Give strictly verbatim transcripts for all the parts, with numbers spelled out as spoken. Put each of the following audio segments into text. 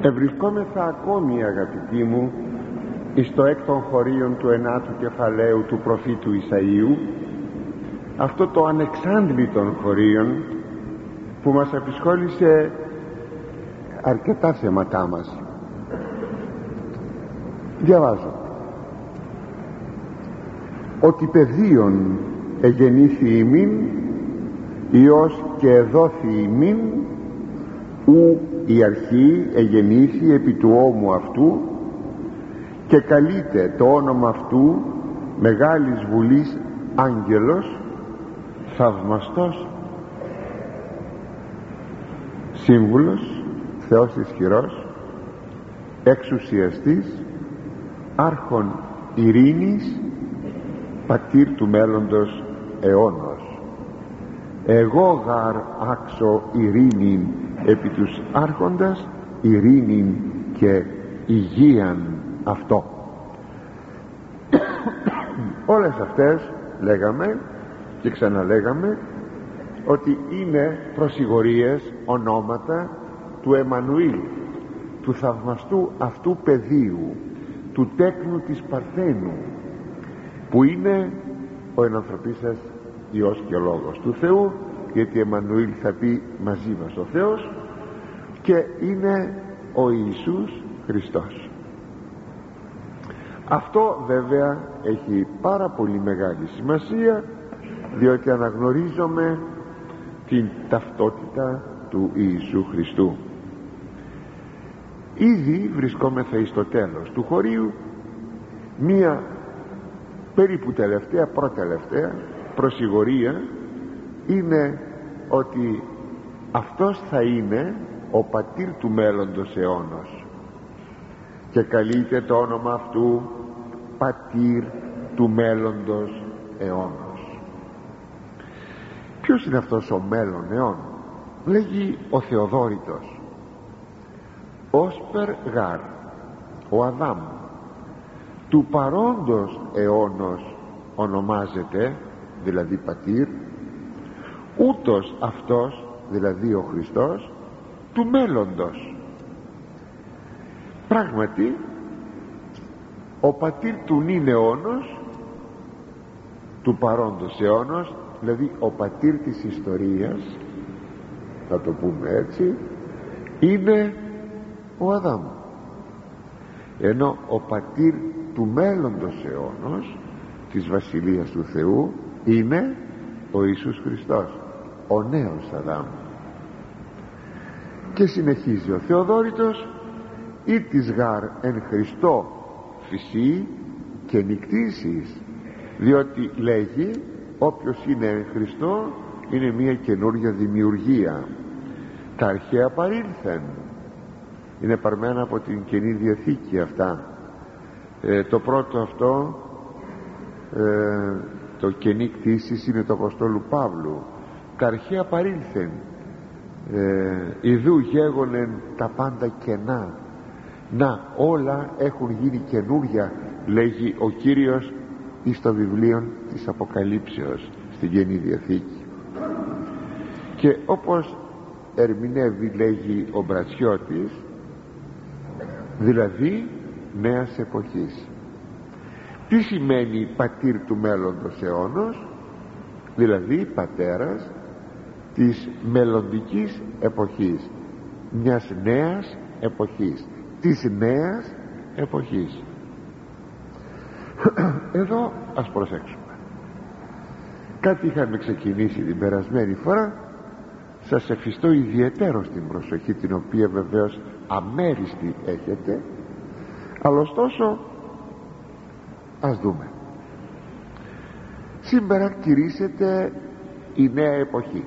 Ευρισκόμεθα ακόμη, αγαπητοί μου, εις το έκτον χωρίον του ενάτου κεφαλαίου του προφήτου Ισαΐου, αυτό το ανεξάντλητον χωρίον που μας απασχόλησε αρκετά θέματά μας. Διαβάζω: ότι παιδίον εγεννήθη ημίν, Υιός και εδόθη ημίν, ου η αρχή εγεννήθη επί του ώμου αυτού, και καλείται το όνομα αυτού μεγάλης βουλής άγγελος, θαυμαστός, σύμβουλος, Θεός ισχυρός, εξουσιαστής, άρχον ειρήνης, πατήρ του μέλλοντος αιώνος. Εγώ γαρ άξω ειρήνην επί τους άρχοντας, ειρήνην και υγείαν αυτό. Όλες αυτές λέγαμε και ξαναλέγαμε ότι είναι προσιγορίες, ονόματα του Εμμανουήλ, του θαυμαστού αυτού παιδίου, του τέκνου της Παρθένου, που είναι ο ενανθρωπίσας Υιός και Λόγος του Θεού, γιατί Εμμανουήλ θα πει μαζί μας ο Θεός, και είναι ο Ιησούς Χριστός. Αυτό βέβαια έχει πάρα πολύ μεγάλη σημασία, διότι αναγνωρίζουμε την ταυτότητα του Ιησού Χριστού. Ήδη βρισκόμεθα εις το τέλος του χωρίου, μία περίπου τελευταία, προτελευταία προσιγορία είναι ότι αυτός θα είναι ο πατήρ του μέλλοντος αιώνος, και καλείται το όνομα αυτού πατήρ του μέλλοντος αιώνος. Ποιος είναι αυτός ο μέλλον αιών? Λέγει ο Θεοδόρητος: όσπερ γάρ ο Αδάμ του παρόντος αιώνος ονομάζεται, δηλαδή πατήρ, ούτως αυτός, δηλαδή ο Χριστός, του μέλλοντος. Πράγματι ο πατήρ του νυν αιώνος, του παρόντος αιώνος, δηλαδή ο πατήρ της ιστορίας, θα το πούμε έτσι, είναι ο Αδάμ, ενώ ο πατήρ του μέλλοντος αιώνος, της Βασιλείας του Θεού, είναι ο Ιησούς Χριστός, ο νέος Αδάμ. Και συνεχίζει ο Θεοδόρητος: ή της γάρ εν Χριστώ φυσί και νικτήσεις, διότι λέγει όποιος είναι εν Χριστώ είναι μια καινούργια δημιουργία. Τα αρχαία παρήλθεν, είναι παρμένα από την Καινή Διαθήκη αυτά. ε, το πρώτο αυτό, ε, το καινή κτήσεις, είναι του Αποστόλου Παύλου. Τα αρχαία παρήλθεν, ε, ιδού γέγονεν τα πάντα κενά, να όλα έχουν γίνει καινούρια, λέγει ο Κύριος εις το βιβλίο της Αποκαλύψεως στην Καινή Διαθήκη. Και όπως ερμηνεύει, λέγει ο Μπρατσιώτης, δηλαδή νέας εποχής. Τι σημαίνει πατήρ του μέλλοντος αιώνος? Δηλαδή πατέρας της μελλοντικής εποχής, μιας νέας εποχής, της νέας εποχής. Εδώ ας προσέξουμε. Κάτι είχαμε ξεκινήσει την περασμένη φορά, σας εφιστώ ιδιαιτέρως την προσοχή, την οποία βεβαίως αμέριστη έχετε, αλλά ωστόσο ας δούμε. Σήμερα κηρύσσεται η νέα εποχή,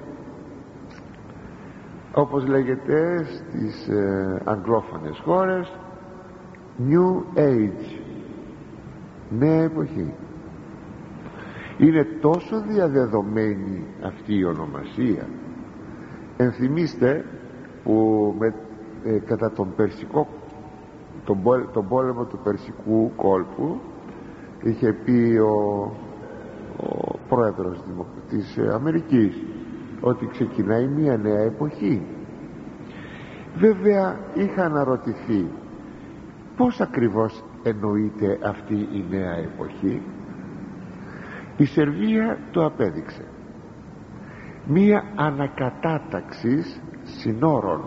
όπως λέγεται στις ε, αγγλόφωνες χώρες, New Age, νέα εποχή. Είναι τόσο διαδεδομένη αυτή η ονομασία. Ενθυμίστε που με, ε, κατά τον Περσικό, τον, πόλ, τον πόλεμο του Περσικού κόλπου, είχε πει ο, ο πρόεδρος της Αμερικής ότι ξεκινάει μια νέα εποχή. Βέβαια είχα αναρωτηθεί πώς ακριβώς εννοείται αυτή η νέα εποχή. Η Σερβία το απέδειξε, μία ανακατάταξη συνόρων.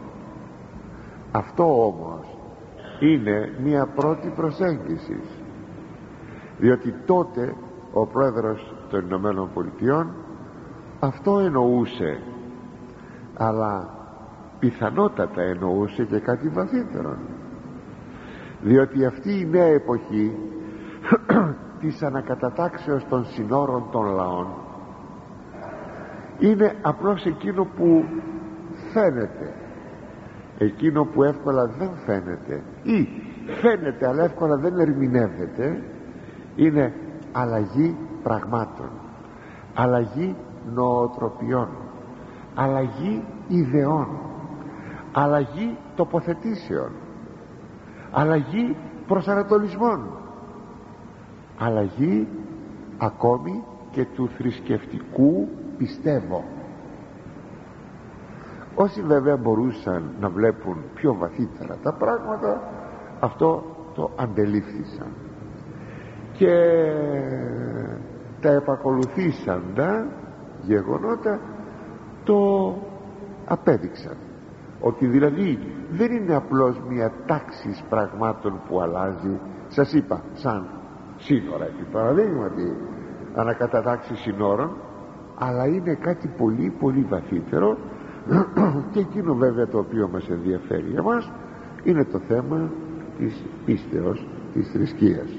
Αυτό όμως είναι μία πρώτη προσέγγιση, διότι τότε ο πρόεδρος των Ηνωμένων Πολιτειών αυτό εννοούσε, αλλά πιθανότατα εννοούσε και κάτι βαθύτερο, διότι αυτή η νέα εποχή της ανακατατάξεως των συνόρων των λαών είναι απλώς εκείνο που φαίνεται, εκείνο που εύκολα δεν φαίνεται ή φαίνεται αλλά εύκολα δεν ερμηνεύεται. Είναι αλλαγή πραγμάτων, αλλαγή νοοτροπιών, αλλαγή ιδεών, αλλαγή τοποθετήσεων, αλλαγή προσανατολισμών, αλλαγή ακόμη και του θρησκευτικού πιστεύω. Όσοι βέβαια μπορούσαν να βλέπουν πιο βαθύτερα τα πράγματα, αυτό το αντελήφθησαν και τα επακολουθήσαντα γεγονότα το απέδειξαν, ότι δηλαδή δεν είναι απλώς μια τάξη πραγμάτων που αλλάζει, σας είπα, σαν σύνορα επί παραδείγματι, ανακατατάξη συνόρων, αλλά είναι κάτι πολύ πολύ βαθύτερο. Και εκείνο βέβαια το οποίο μας ενδιαφέρει εμάς είναι το θέμα της πίστεως, της θρησκείας.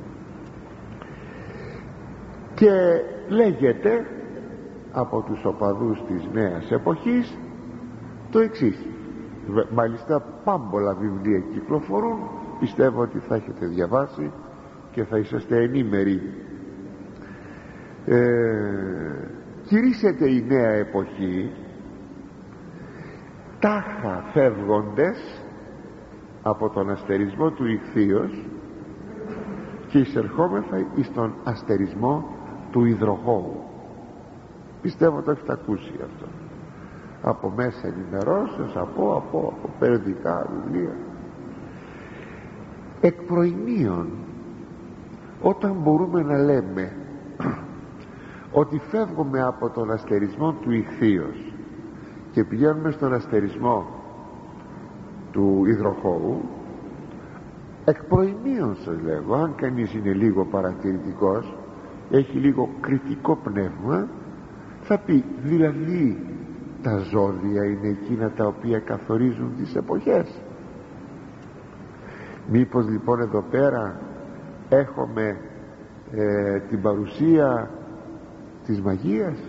Και λέγεται από τους οπαδούς της νέας εποχής το εξής, μάλιστα πάμπολα βιβλία κυκλοφορούν, πιστεύω ότι θα έχετε διαβάσει και θα είσαστε ενήμεροι. ε, κηρύσσεται η νέα εποχή τάχα φεύγοντες από τον αστερισμό του ιχθύος και εισερχόμεθα εις τον αστερισμό του υδροχώου. Πιστεύω το έχετε ακούσει αυτό από μέσα ενημερώσεως, από, από, από περιοδικά βιβλία. Εκ προημίων, όταν μπορούμε να λέμε ότι φεύγουμε από τον αστερισμό του ιχθύος και πηγαίνουμε στον αστερισμό του υδροχώου, εκ προημίων σας λέγω, αν κανείς είναι λίγο παρατηρητικός, έχει λίγο κριτικό πνεύμα, θα πει δηλαδή τα ζώδια είναι εκείνα τα οποία καθορίζουν τις εποχές. Μήπως λοιπόν εδώ πέρα έχουμε ε, την παρουσία της μαγείας,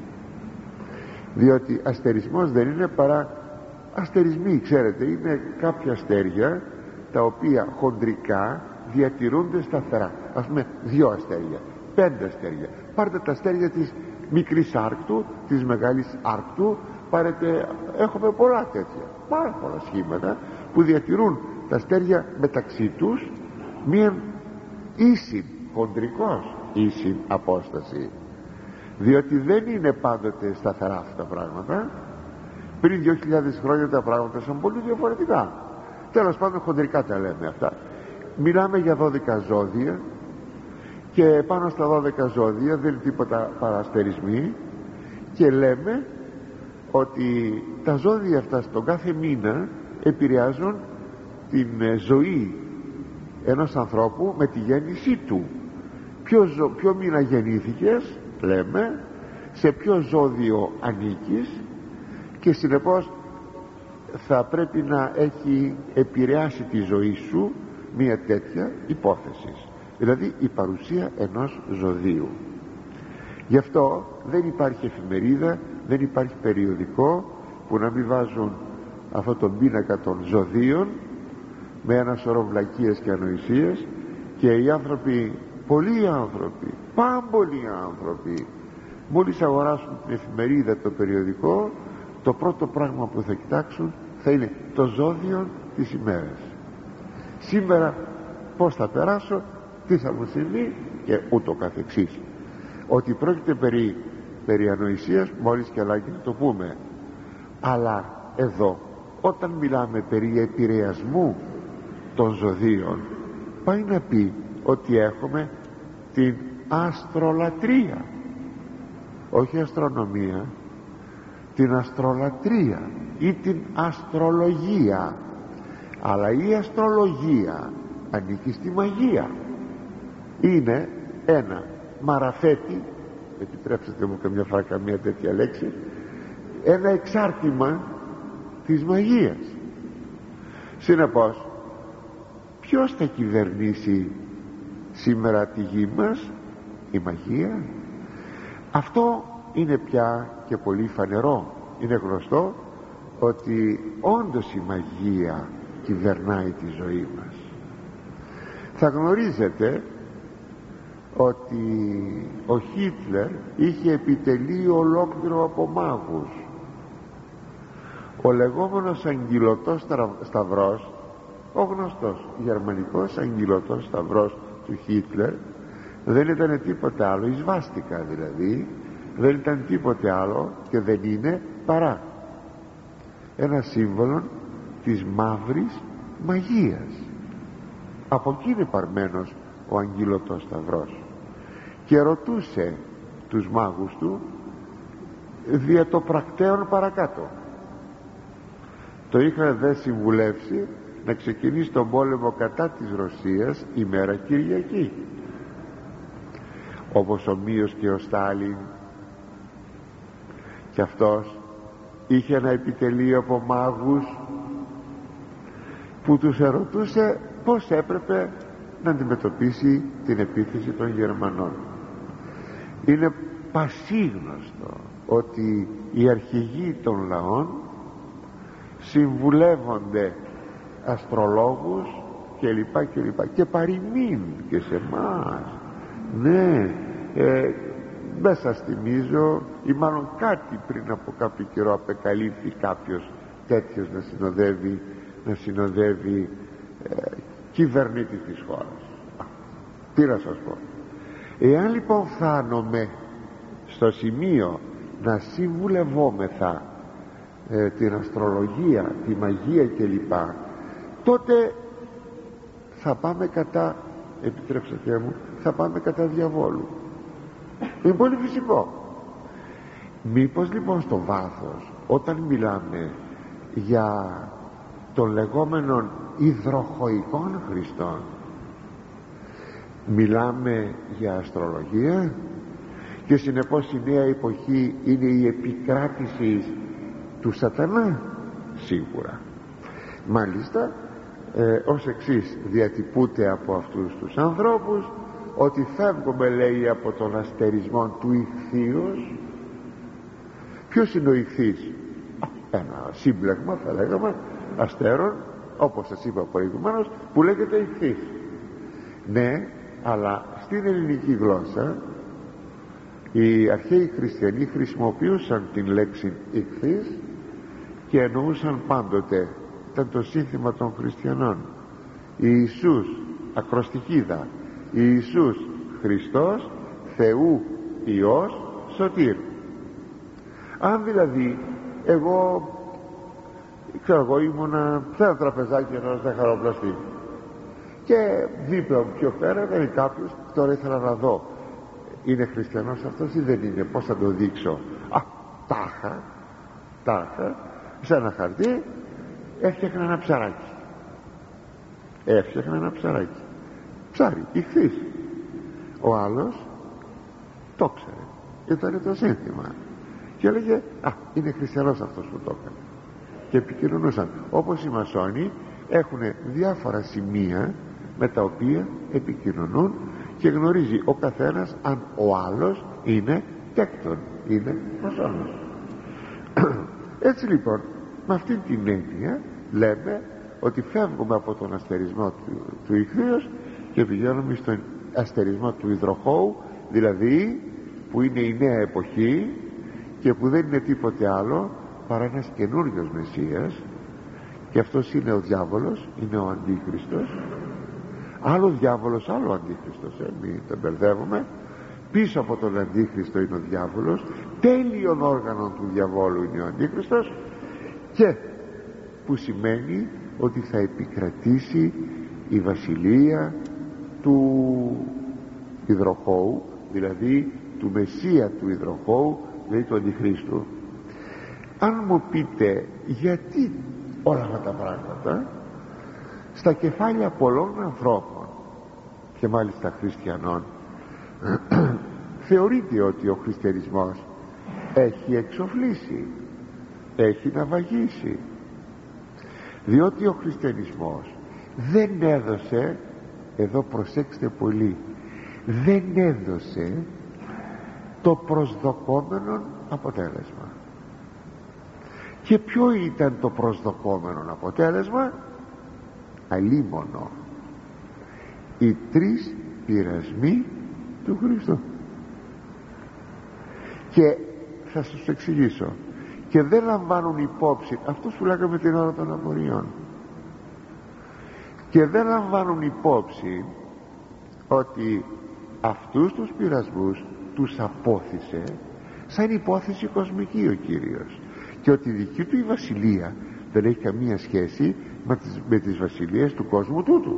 διότι αστερισμός δεν είναι παρά αστερισμοί, ξέρετε, είναι κάποια αστέρια τα οποία χοντρικά διατηρούνται σταθερά. Ας πούμε δύο αστέρια, πέντε αστέρια, πάρτε τα αστέρια της μικρής άρκτου, της μεγάλης άρκτου, πάρετε, έχουμε πολλά τέτοια, πάρα πολλά σχήματα που διατηρούν τα αστέρια μεταξύ τους μία ίση, χοντρικός ίση απόσταση, διότι δεν είναι πάντοτε σταθερά αυτά τα πράγματα. Πριν δύο χιλιάδες χρόνια τα πράγματα ήταν πολύ διαφορετικά. Τέλος πάντων χοντρικά τα λέμε αυτά. Μιλάμε για δώδεκα ζώδια και πάνω στα δώδεκα ζώδια δεν είναι τίποτα παραστερισμοί, και λέμε ότι τα ζώδια αυτά στον κάθε μήνα επηρεάζουν την ζωή ενός ανθρώπου με τη γέννησή του. Ποιο, ζω, ποιο μήνα γεννήθηκες, λέμε, σε ποιο ζώδιο ανήκεις, και συνεπώς θα πρέπει να έχει επηρεάσει τη ζωή σου μια τέτοια υπόθεση, δηλαδή η παρουσία ενός ζωδίου. Γι' αυτό δεν υπάρχει εφημερίδα, δεν υπάρχει περιοδικό που να μην βάζουν αυτό τον πίνακα των ζωδίων με ένα σωρό βλακίες και ανοησίες, και οι άνθρωποι, πολλοί άνθρωποι, πάμπολοι άνθρωποι, μόλις αγοράσουν την εφημερίδα, το περιοδικό, το πρώτο πράγμα που θα κοιτάξουν θα είναι το ζώδιο της ημέρας. Σήμερα πώς θα περάσω, τι θα μου συμβεί και ούτω καθεξής. Ότι πρόκειται περί, περί ανοησίας, μόλις και ανάγκη να το πούμε. Αλλά εδώ όταν μιλάμε περί επηρεασμού των ζωδίων, πάει να πει ότι έχουμε την αστρολατρεία, όχι αστρονομία, την αστρολατρεία ή την αστρολογία. Αλλά η αστρολογία ανήκει στη μαγεία. Είναι ένα μαραφέτη, επιτρέψτε μου καμιά φορά καμία τέτοια λέξη, ένα εξάρτημα της μαγείας. Συνεπώς, ποιος θα κυβερνήσει σήμερα τη γη μας? Η μαγεία. Αυτό είναι πια και πολύ φανερό. Είναι γνωστό ότι όντως η μαγεία κυβερνάει τη ζωή μας. Θα γνωρίζετε ότι ο Χίτλερ είχε επιτελείο ολόκληρο από μάγους. Ο λεγόμενος αγγυλωτός σταυρός, ο γνωστός γερμανικός αγγυλωτός σταυρός του Χίτλερ, δεν ήταν τίποτε άλλο, η σβάστηκα δηλαδή, δεν ήταν τίποτε άλλο και δεν είναι παρά ένα σύμβολο της μαύρης μαγείας. Από εκεί είναι παρμένος ο αγγυλωτός σταυρός. Και ρωτούσε τους μάγους του δια το πρακτέον παρακάτω. Το είχαν δε συμβουλεύσει να ξεκινήσει τον πόλεμο κατά της Ρωσίας ημέρα Κυριακή, όπως ομοίως και ο Στάλιν, και αυτός είχε ένα επιτελείο από μάγους που τους ερωτούσε πως έπρεπε να αντιμετωπίσει την επίθεση των Γερμανών. Είναι πασίγνωστο ότι οι αρχηγοί των λαών συμβουλεύονται αστρολόγους και λοιπά και λοιπά, και παροιμήν και σε εμάς. Ναι, ε, δεν σας θυμίζω, ή μάλλον κάτι πριν από κάποιο καιρό απεκαλύφθη κάποιος τέτοιος να συνοδεύει να συνοδεύει ε, κυβερνήτη της χώρας. Τι να σας πω, εάν λοιπόν φτάνουμε στο σημείο να συμβουλευόμεθα ε, την αστρολογία, τη μαγεία κλπ, τότε θα πάμε κατά, επιτρέψτε μου, θα πάμε κατά διαβόλου. Είναι πολύ φυσικό. Μήπως λοιπόν στο βάθος, όταν μιλάμε για των λεγόμενων υδροχοικών Χριστών, μιλάμε για αστρολογία, και συνεπώς η νέα εποχή είναι η επικράτηση του σατανά? Σίγουρα. Μάλιστα ε, ως εξής διατυπούται από αυτούς τους ανθρώπους, ότι φεύγουμε, λέει, από τον αστερισμό του ιχθύος. Ποιος είναι ο ιχθύς? Ένα σύμπλεγμα, θα λέγαμε, αστέρων, όπως σας είπα προηγουμένως, που λέγεται ιχθύς. Ναι, αλλά στην ελληνική γλώσσα οι αρχαίοι χριστιανοί χρησιμοποιούσαν την λέξη ιχθύς και εννοούσαν πάντοτε, ήταν το σύνθημα των χριστιανών, Ιησούς ακροστικίδα, Ιησούς Χριστός Θεού Υιός Σωτήρ. Αν δηλαδή εγώ ξέρω εγώ ήμουνα σε ένα τραπεζάκι ενός ζαχαροπλαστή και δίπλα μου πιο πέρα ήταν κάποιος, τώρα ήθελα να δω είναι χριστιανός αυτός ή δεν είναι, πως θα το δείξω? Α, τάχα τάχα σε ένα χαρτί έφτιαχνα ένα ψαράκι, έφτιαχνα ένα ψαράκι, ψάρι, ιχθύς. Ο άλλος το ξέρε, ήταν το σύνθημα και έλεγε α, είναι χριστιανός αυτός που το έκανε, και επικοινωνούσαν. Όπως οι μασόνοι έχουν διάφορα σημεία με τα οποία επικοινωνούν και γνωρίζει ο καθένας αν ο άλλος είναι τέκτον, είναι μασόνος. Έτσι λοιπόν, με αυτή την έννοια λέμε ότι φεύγουμε από τον αστερισμό του, του ιχθύος και πηγαίνουμε στον αστερισμό του υδροχώου, δηλαδή που είναι η νέα εποχή και που δεν είναι τίποτε άλλο παρά ένας καινούριος Μεσσίας, και αυτός είναι ο διάβολος, είναι ο Αντίχριστος. Άλλο διάβολος, άλλο Αντίχριστος, ε, μην τον μπερδεύουμε. Πίσω από τον Αντίχριστο είναι ο διάβολος, τέλειον όργανο του διαβόλου είναι ο Αντίχριστος, και που σημαίνει ότι θα επικρατήσει η βασιλεία του υδροχώου, δηλαδή του Μεσσία του υδροχώου, δηλαδή του Αντιχρίστου. Αν μου πείτε γιατί όλα αυτά τα πράγματα στα κεφάλια πολλών ανθρώπων και μάλιστα χριστιανών θεωρείται ότι ο χριστιανισμός έχει εξοφλήσει, έχει ναυαγίσει, διότι ο χριστιανισμός δεν έδωσε, εδώ προσέξτε πολύ, δεν έδωσε το προσδοκόμενο αποτέλεσμα. Και ποιο ήταν το προσδοκόμενο αποτέλεσμα? Αλίμονο οι τρεις πειρασμοί του Χριστού. Και θα σας το εξηγήσω. Και δεν λαμβάνουν υπόψη, αυτό που λέγαμε την ώρα των αμμοριών, και δεν λαμβάνουν υπόψη ότι αυτούς τους πειρασμούς τους απόθυσε σαν υπόθεση κοσμική ο Κύριος, και ότι η δική του η βασιλεία δεν έχει καμία σχέση με τις, με τις βασιλείες του κόσμου τούτου.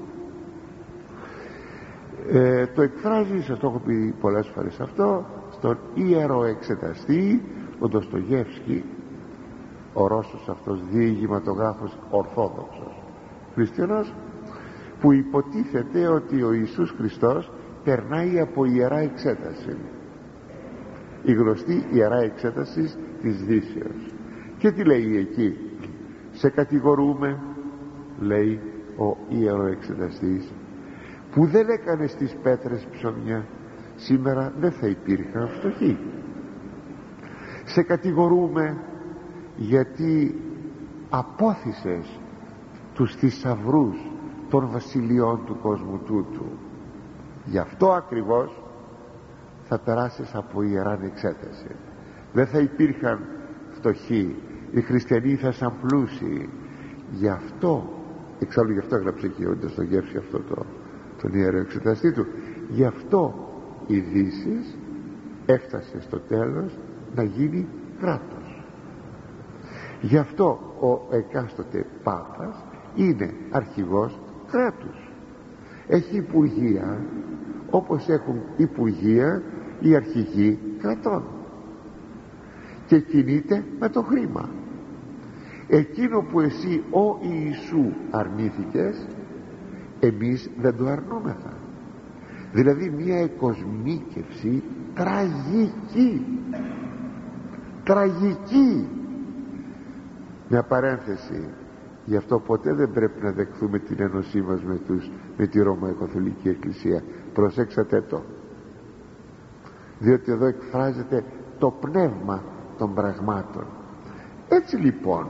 ε, το εκφράζει, σας το έχω πει πολλές φορές αυτό, στον ιεροεξεταστή ο Ντοστογεύσκη, ο Ρώσος αυτός διηγηματογράφος ορθόδοξος χριστιανός, που υποτίθεται ότι ο Ιησούς Χριστός περνάει από ιερά εξέταση, η γνωστή ιερά εξέταση της Δύσεως. Και τι λέει εκεί? Σε κατηγορούμε, λέει ο ιεροεξεταστής, που δεν έκανε στις πέτρες ψωμιά, σήμερα δεν θα υπήρχαν φτωχοί. Σε κατηγορούμε γιατί απόθυσες τους θησαυρούς των βασιλειών του κόσμου τούτου. Γι' αυτό ακριβώς θα περάσεις από ιεράν εξέταση. Δεν θα υπήρχαν φτωχοί, οι χριστιανοί θα σαν πλούσιοι. Γι' αυτό, εξάλλου γι' αυτό έγραψε και ο Ντοστογεύσκη αυτό το, τον ιεροεξεταστή του, γι' αυτό η Δύση έφτασε στο τέλος να γίνει κράτος. Γι' αυτό ο εκάστοτε Πάπας είναι αρχηγός κράτους. Έχει υπουργεία όπως έχουν υπουργεία οι αρχηγοί κρατών, και κινείται με το χρήμα. Εκείνο που εσύ ο Ιησού αρνήθηκες, εμείς δεν το αρνούμεθα. Δηλαδή μια εκοσμίκευση τραγική, τραγική. Μια παρένθεση, γι' αυτό ποτέ δεν πρέπει να δεχθούμε την ένωσή μας με, τους, με τη Ρωμαϊκοκαθολική Εκκλησία. Προσέξατε το, διότι εδώ εκφράζεται το πνεύμα των πραγμάτων. Έτσι λοιπόν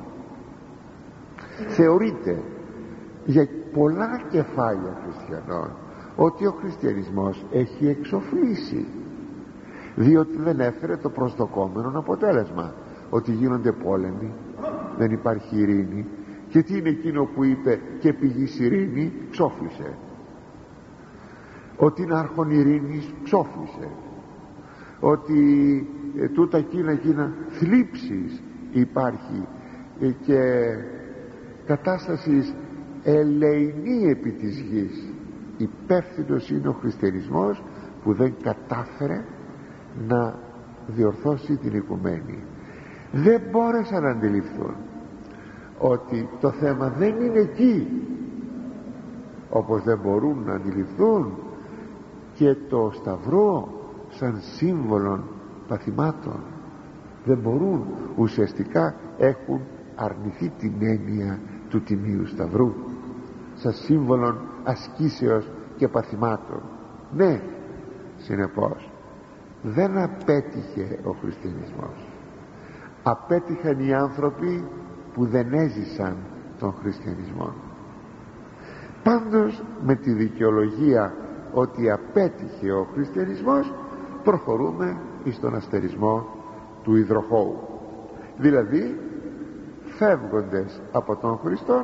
θεωρείται για πολλά κεφάλια χριστιανών ότι ο χριστιανισμός έχει εξοφλήσει, διότι δεν έφερε το προσδοκόμενο αποτέλεσμα, ότι γίνονται πόλεμοι, δεν υπάρχει ειρήνη. Και τι είναι εκείνο που είπε και πηγής ειρήνη? Ξόφλησε. Ότι είναι άρχον ειρήνης, ξόφλησε. Ότι ε, τούτα εκείνα εκείνα θλίψεις υπάρχει, ε, και κατάστασης ελεηνή επί της γης. Υπεύθυνος είναι ο χριστιανισμός που δεν κατάφερε να διορθώσει την οικουμένη. Δεν μπόρεσαν να αντιληφθούν ότι το θέμα δεν είναι εκεί, όπως δεν μπορούν να αντιληφθούν και το σταυρό σαν σύμβολο παθημάτων. Δεν μπορούν, ουσιαστικά έχουν αρνηθεί την έννοια του Τιμίου Σταυρού σαν σύμβολο ασκήσεως και παθημάτων. Ναι, συνεπώς δεν απέτυχε ο χριστιανισμός, απέτυχαν οι άνθρωποι που δεν έζησαν τον χριστιανισμό. Πάντως με τη δικαιολογία ότι απέτυχε ο χριστιανισμός, προχωρούμε στον αστερισμό του υδροχώου, δηλαδή φεύγοντες από τον Χριστό,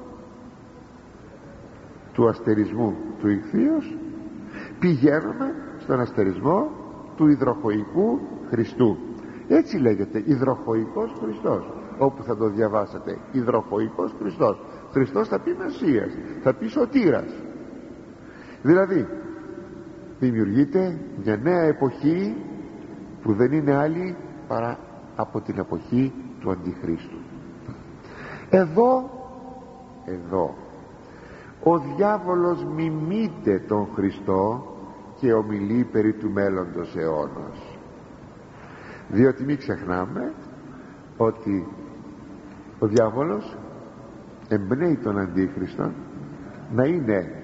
του αστερισμού του ηχθείος, πηγαίνουμε στον αστερισμό του υδροχοϊκού Χριστού. Έτσι λέγεται, υδροχοϊκός Χριστός, όπου θα το διαβάσετε, υδροχοϊκός Χριστός. Χριστός θα πει Μεσσίας, θα πει Σωτήρας. Δηλαδή δημιουργείται μια νέα εποχή που δεν είναι άλλη παρά από την εποχή του Αντιχρίστου. Εδώ εδώ ο διάβολος μιμείται τον Χριστό και ομιλεί περί του μέλλοντος αιώνος, διότι μην ξεχνάμε ότι ο διάβολος εμπνέει τον Αντίχριστο να είναι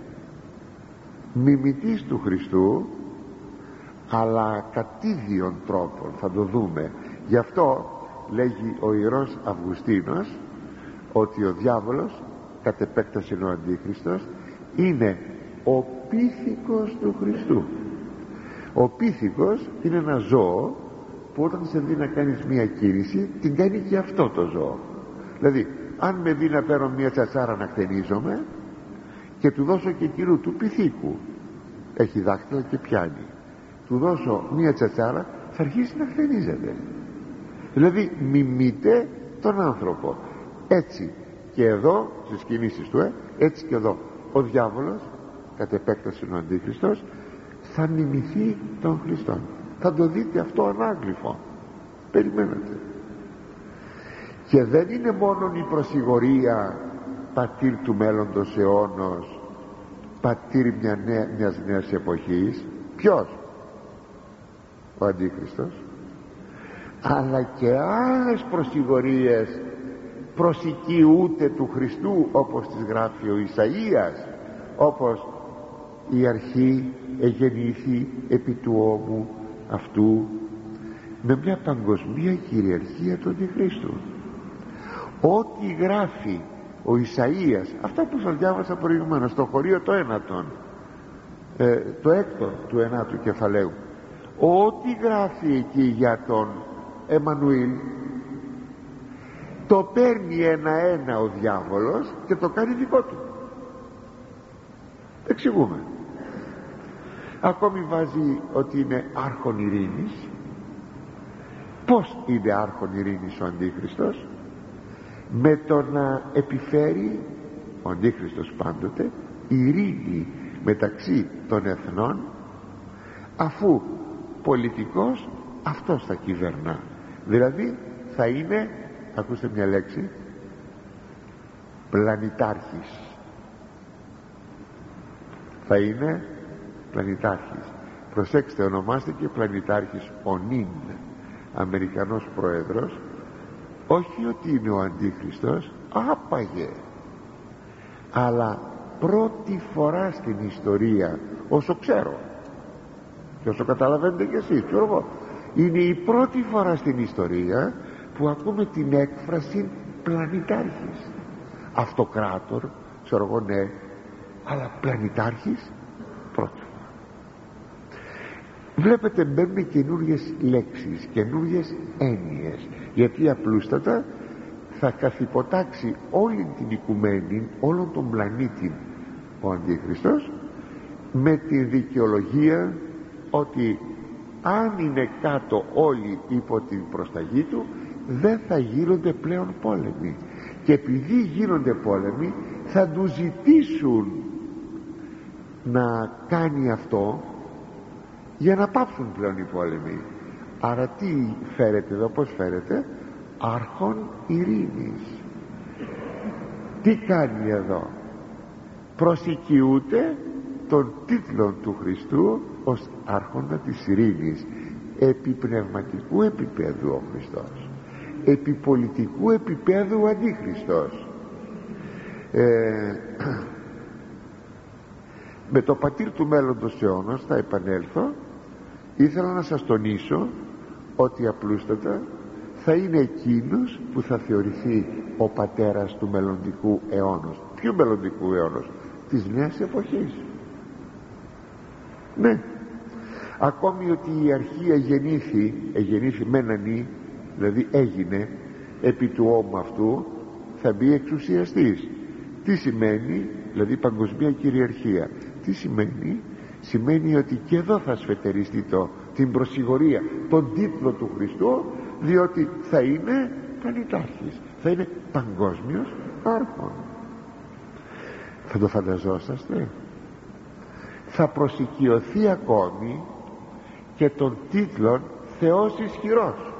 μιμητής του Χριστού, αλλά κατήδιων τρόπων, θα το δούμε. Γι' αυτό λέγει ο Ιερός Αυγουστίνος ότι ο διάβολος, κατ' επέκταση ο Αντίχριστος, είναι ο πίθηκος του Χριστού. Ο πίθηκος είναι ένα ζώο που όταν σε δει να κάνεις μία κίνηση, την κάνει και αυτό το ζώο. Δηλαδή αν με δει να παίρνω μία τσατσάρα να χτενίζομαι και του δώσω και εκείνου του πυθίκου, έχει δάχτυλα και πιάνει, του δώσω μία τσατσάρα, θα αρχίσει να χτενίζεται. Δηλαδή μιμείται τον άνθρωπο. Έτσι και εδώ στις κινήσεις του, ε, έτσι και εδώ ο διάβολος, κατ' επέκταση ο Αντίχριστος, θα μιμηθεί τον Χριστό. Θα το δείτε αυτό ανάγλυφο, περιμένετε. Και δεν είναι μόνο η προσιγωρία πατήρ του μέλλοντος αιώνος, πατήρ μια νέα, μιας νέας εποχής. Ποιος? Ο Αντίχριστος. Αλλά και άλλες προσιγωρίες προσοικιούται του Χριστού, όπως τις γράφει ο Ισαΐας, όπως η αρχή εγεννήθη επί του ώμου αυτού, με μια παγκοσμία κυριαρχία του Αντιχρίστου. Ό,τι γράφει ο Ισαΐας, αυτά που σας διάβασα προηγουμένως στο χωρίο το ένατον, ε, το έκτο του ενάτου κεφαλαίου, ό,τι γράφει εκεί για τον Εμμανουήλ, το παίρνει ένα-ένα ο διάβολος και το κάνει δικό του. Εξηγούμε. Ακόμη βάζει ότι είναι άρχον ειρήνης. Πως είναι άρχον ειρήνης ο Αντίχριστος? Με το να επιφέρει ο Αντίχριστος πάντοτε ειρήνη μεταξύ των εθνών, αφού πολιτικός αυτός θα κυβερνά. Δηλαδή θα είναι, ακούστε μια λέξη, πλανητάρχης. Θα είναι πλανητάρχης. Προσέξτε, ονομάστηκε πλανητάρχης ο Νιν, Αμερικανός πρόεδρος. Όχι ότι είναι ο Αντίχριστος, άπαγε, αλλά πρώτη φορά στην ιστορία, όσο ξέρω και όσο καταλαβαίνετε κι εσείς, ξέρω εγώ, είναι η πρώτη φορά στην ιστορία που ακούμε την έκφραση πλανητάρχης. Αυτοκράτορ, ξέρω εγώ, ναι, αλλά πλανητάρχης πρώτη. Βλέπετε, μπαίνουν καινούριες λέξεις, καινούριες έννοιες, γιατί απλούστατα θα καθυποτάξει όλη την οικουμένη, όλον τον πλανήτη ο Αντίχριστος, με τη δικαιολογία ότι αν είναι κάτω όλοι υπό την προσταγή του, δεν θα γίνονται πλέον πόλεμοι, και επειδή γίνονται πόλεμοι θα του ζητήσουν να κάνει αυτό για να πάψουν πλέον οι πόλεμοι. Άρα τι φέρεται εδώ, πως φέρεται? Άρχον ειρήνης. Τι κάνει εδώ? Προσοικιούται τον τίτλο του Χριστού ως άρχοντα της ειρήνης. Επί πνευματικού επίπεδου ο Χριστός, επί πολιτικού επίπεδου ο Αντίχριστος. ε, με το πατήρ του μέλλοντος αιώνος θα επανέλθω. Ήθελα να σας τονίσω ότι απλούστατα θα είναι εκείνος που θα θεωρηθεί ο πατέρας του μελλοντικού αιώνος. Ποιου μελλοντικού αιώνος? Της νέας εποχής. Ναι, ακόμη ότι η αρχή εγεννήθη, εγεννήθη με έναν ή, δηλαδή έγινε επί του ώμου αυτού, θα μπει εξουσιαστής. Τι σημαίνει? Δηλαδή παγκοσμία κυριαρχία. Τι σημαίνει? Σημαίνει ότι και εδώ θα σφετεριστεί το, την προσιγωρία, τον τίτλο του Χριστού, διότι θα είναι πλανητάρχης, θα είναι παγκόσμιος άρχον. Θα το φανταζόσαστε? Θα προσοικειωθεί ακόμη και των τίτλων Θεός ισχυρός.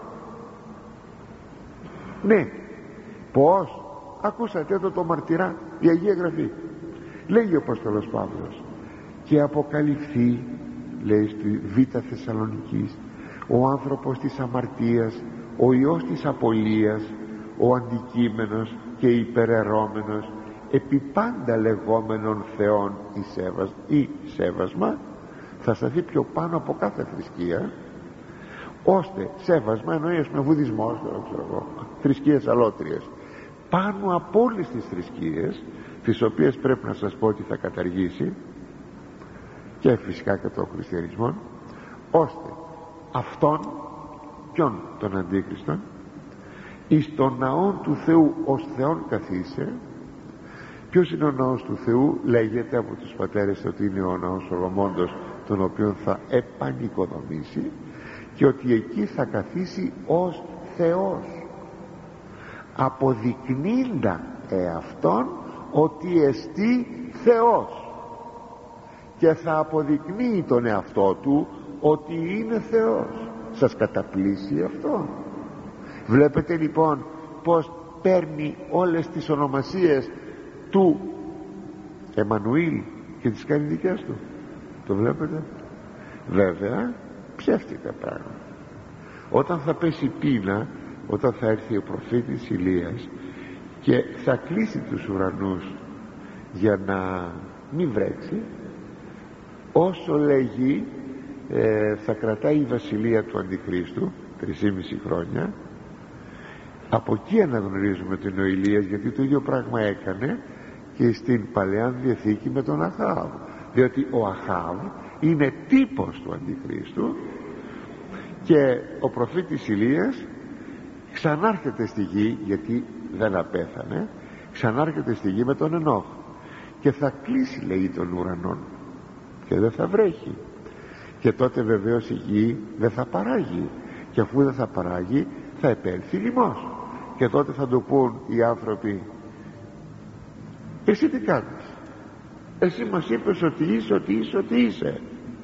Ναι, πως? Ακούσατε εδώ το μαρτυρά η Αγία Γραφή. Λέγει ο Απόστολος Παύλος, και αποκαλυφθεί, λέει στη Β' Θεσσαλονικής, ο άνθρωπος της αμαρτίας, ο ιός της απολίας, ο αντικείμενος και υπεραιρώμενος, επί πάντα λεγόμενων θεών ή, σέβασ, ή σέβασμα, θα σταθεί πιο πάνω από κάθε θρησκεία, ώστε σέβασμα εννοεί με βουδισμό, ξέρω εγώ, θρησκείες αλότριες, πάνω από όλες τις θρησκείες, τις οποίες πρέπει να σας πω ότι θα καταργήσει, και φυσικά και τον χριστιανισμό, ώστε αυτόν, ποιον? Τον Αντίχριστον, εις τον ναόν του Θεού ως Θεόν καθίσε. Ποιος είναι ο ναός του Θεού? Λέγεται από τους πατέρες ότι είναι ο ναός Σολομώντος, τον οποίον θα επανοικοδομήσει, και ότι εκεί θα καθίσει ως Θεός, αποδεικνύντα εαυτόν ότι εστί Θεός, και θα αποδεικνύει τον εαυτό του ότι είναι Θεός. Σας καταπλήσει αυτό? Βλέπετε λοιπόν πως παίρνει όλες τις ονομασίες του Εμμανουήλ και τις κάνει δικές του. Το βλέπετε? Βέβαια ψεύτικα πράγματα. Όταν θα πέσει πείνα, όταν θα έρθει ο προφήτης Ηλίας και θα κλείσει τους ουρανούς για να μην βρέξει, όσο λέγει ε, θα κρατάει η βασιλεία του Αντιχρίστου τρεισήμισι χρόνια. Από εκεί αναγνωρίζουμε τον ο Ηλίας, γιατί το ίδιο πράγμα έκανε και στην Παλαιά Διαθήκη με τον Αχάβ, διότι ο Αχάβ είναι τύπος του Αντιχρίστου, και ο προφήτης Ηλίας ξανάρχεται στη γη, γιατί δεν απέθανε, ξανάρχεται στη γη με τον Ενώχ και θα κλείσει, λέει, τον ουρανόν και δεν θα βρέχει, και τότε βεβαίως η γη δεν θα παράγει, και αφού δεν θα παράγει θα επέλθει λοιμός, και τότε θα του πούν οι άνθρωποι, εσύ τι κάνεις? Εσύ μας είπες ότι είσαι, ότι είσαι, ότι είσαι.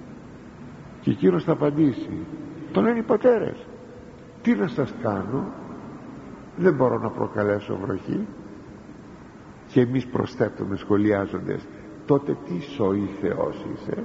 Και εκείνος θα απαντήσει, το λένε οι πατέρες, τι να σας κάνω, δεν μπορώ να προκαλέσω βροχή. Και εμείς προσθέτουμε σχολιάζοντες, τότε τι σοή Θεός είσαι?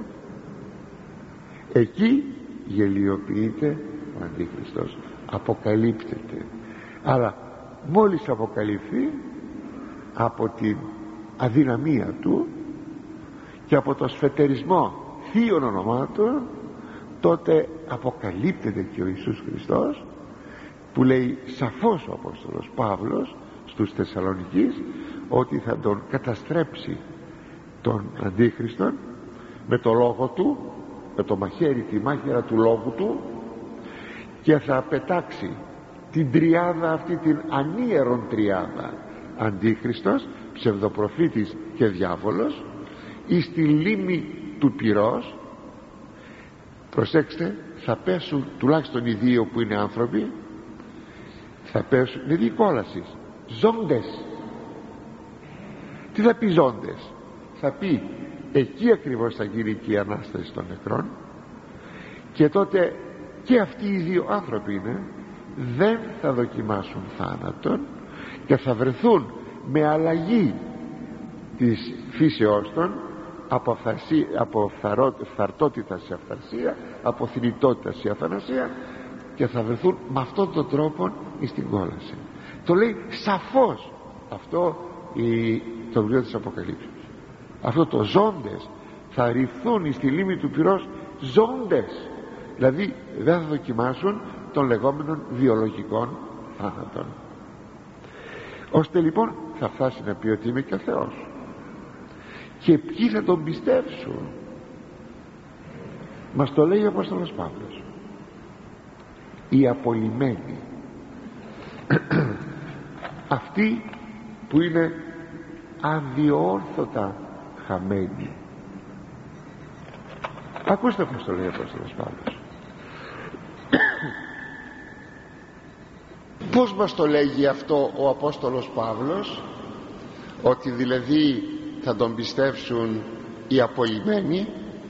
Εκεί γελιοποιείται ο Αντίχριστος, αποκαλύπτεται. Αλλά μόλις αποκαλυφθεί από την αδυναμία του και από το σφετερισμό θείων ονομάτων, τότε αποκαλύπτεται και ο Ιησούς Χριστός, που λέει σαφώς ο Απόστολος Παύλος στους Θεσσαλονικείς ότι θα τον καταστρέψει τον Αντίχριστον με το λόγο του, με το μαχαίρι, τη μάχαιρα του λόγου του, και θα πετάξει την τριάδα αυτή, την ανίερον τριάδα, Αντίχριστος, ψευδοπροφήτης και διάβολος, εις τη λίμνη του πυρός. Προσέξτε, θα πέσουν τουλάχιστον οι δύο που είναι άνθρωποι, θα πέσουν με δικόλασης, ζώντες. Τι θα πει ζώντες? Θα πει εκεί ακριβώς θα γίνει και η Ανάσταση των νεκρών, και τότε και αυτοί οι δύο άνθρωποι είναι, δεν θα δοκιμάσουν θάνατον και θα βρεθούν με αλλαγή της φύσεώς των, από, αυθαρσί, από φθαρτότητα σε αυθαρσία, από θνητότητα σε αθανασία, και θα βρεθούν με αυτόν τον τρόπο στην κόλαση. Το λέει σαφώς αυτό η, το βιβλίο της Αποκαλύψεως. Αυτό το ζώντες, θα ρυφθούν στη λίμνη του πυρός ζώντες, δηλαδή δεν θα δοκιμάσουν των λεγόμενων βιολογικών θάνατων, ώστε λοιπόν θα φτάσει να πει ότι είμαι και Θεός. Και ποιοι θα τον πιστέψουν? Μας το λέει ο Απόστολος Παύλος, οι απολυμμένοι, αυτοί που είναι αδιόρθωτα χαμένοι. Ακούστε πως το λέει ο Απόστολος Παύλος, Πώς μας το λέγει αυτό ο Απόστολος Παύλος, ότι δηλαδή θα τον πιστέψουν οι απολυμμένοι?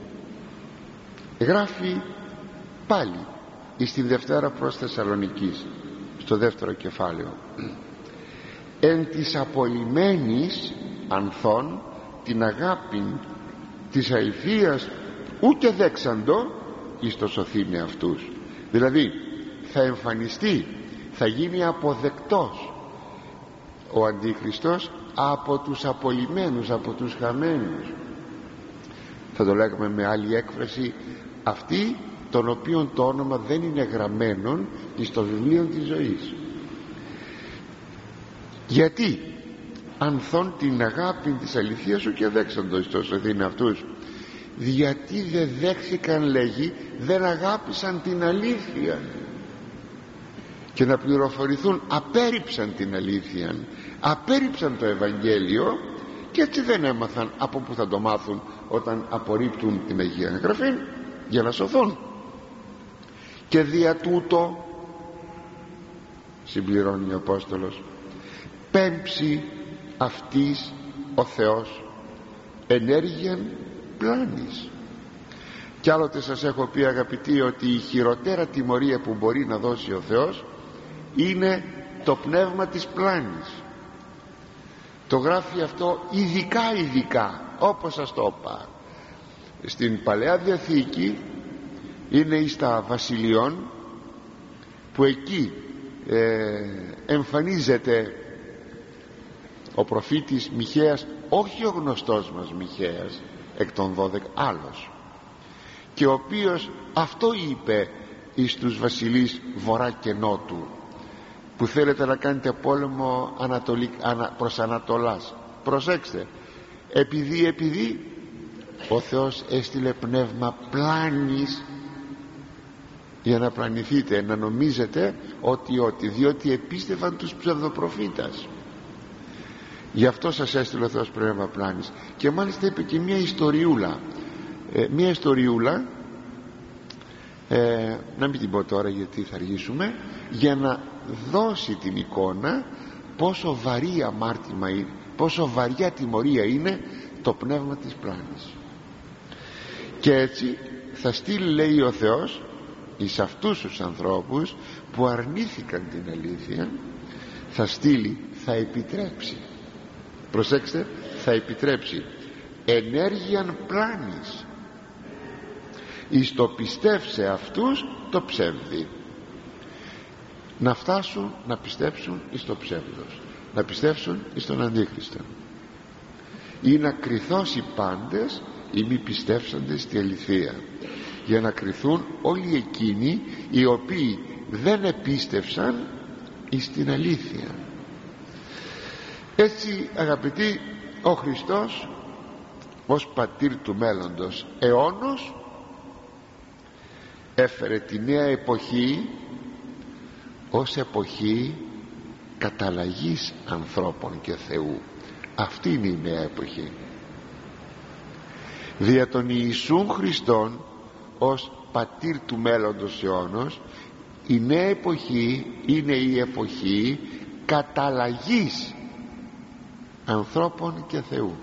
Γράφει πάλι στην Δευτέρα προς Θεσσαλονικής, στο δεύτερο κεφάλαιο: εν της απολυμμένης ανθών την αγάπη της αληθείας ούτε δέξαντο εις το σωθήνε αυτούς. Δηλαδή θα εμφανιστεί, θα γίνει αποδεκτός ο Αντίχριστος από τους απολυμμένους, από τους χαμένους. Θα το λέγαμε με άλλη έκφραση, αυτοί των οποίων το όνομα δεν είναι γραμμένον στο βιβλίο της ζωής. Γιατί ανθών την αγάπη της αληθείας σου και δέξαντο εις το σωθήνε αυτούς? Γιατί δεν δέχθηκαν, λέγει, δεν αγάπησαν την αλήθεια, και να πληροφορηθούν απέρριψαν την αλήθεια, απέρριψαν το Ευαγγέλιο, και έτσι δεν έμαθαν. Από που θα το μάθουν όταν απορρίπτουν την Αγία Γραφή για να σωθούν? Και δια τούτο, συμπληρώνει ο Απόστολος, πέμψει αυτής ο Θεός ενέργειαν πλάνης. Κι άλλοτε σας έχω πει, αγαπητοί, ότι η χειροτέρα τιμωρία που μπορεί να δώσει ο Θεός είναι το πνεύμα της πλάνης. Το γράφει αυτό ειδικά ειδικά, όπως σας το είπα. Στην Παλαιά Διαθήκη είναι εις τα Βασιλειών, που εκεί ε, εμφανίζεται ο προφήτης Μιχαίας, όχι ο γνωστός μας Μιχαίας εκ των δώδεκα, άλλος, και ο οποίος αυτό είπε εις τους βασιλείς βορρά και νότου, που θέλετε να κάνετε πόλεμο ανατολικ, ανα, προς Ανατολάς. Προσέξτε, επειδή επειδή ο Θεός έστειλε πνεύμα πλάνης για να πλανηθείτε, να νομίζετε ότι ότι διότι επίστευαν τους ψευδοπροφήτας. Γι' αυτό σας έστειλε ο Θεός πνεύμα πλάνης. Και μάλιστα είπε και μια ιστοριούλα, ε, μια ιστοριούλα ε, να μην την πω τώρα γιατί θα αργήσουμε, για να δώσει την εικόνα πόσο βαρύ αμάρτημα είναι, πόσο βαριά τιμωρία είναι το πνεύμα της πλάνης. Και έτσι θα στείλει, λέει ο Θεός, εις αυτούς τους ανθρώπους που αρνήθηκαν την αλήθεια, θα στείλει, θα επιτρέψει, προσέξτε, θα επιτρέψει ενέργειαν πλάνης εις το πιστεύσε αυτούς το ψεύδι, να φτάσουν να πιστέψουν εις το ψεύδος, να πιστέψουν εις τον Αντίχριστο, ή να κριθώσει πάντες οι μη πιστεύσαντες στη αληθεία, για να κριθούν όλοι εκείνοι οι οποίοι δεν επίστευσαν εις την αλήθεια. Έτσι, αγαπητοί, ο Χριστός ως πατήρ του μέλλοντος αιώνος έφερε τη νέα εποχή ως εποχή καταλλαγής ανθρώπων και Θεού. Αυτή είναι η νέα εποχή. Δια τον Ιησούν Χριστόν ως πατήρ του μέλλοντος αιώνος, η νέα εποχή είναι η εποχή καταλλαγής ανθρώπων και Θεού.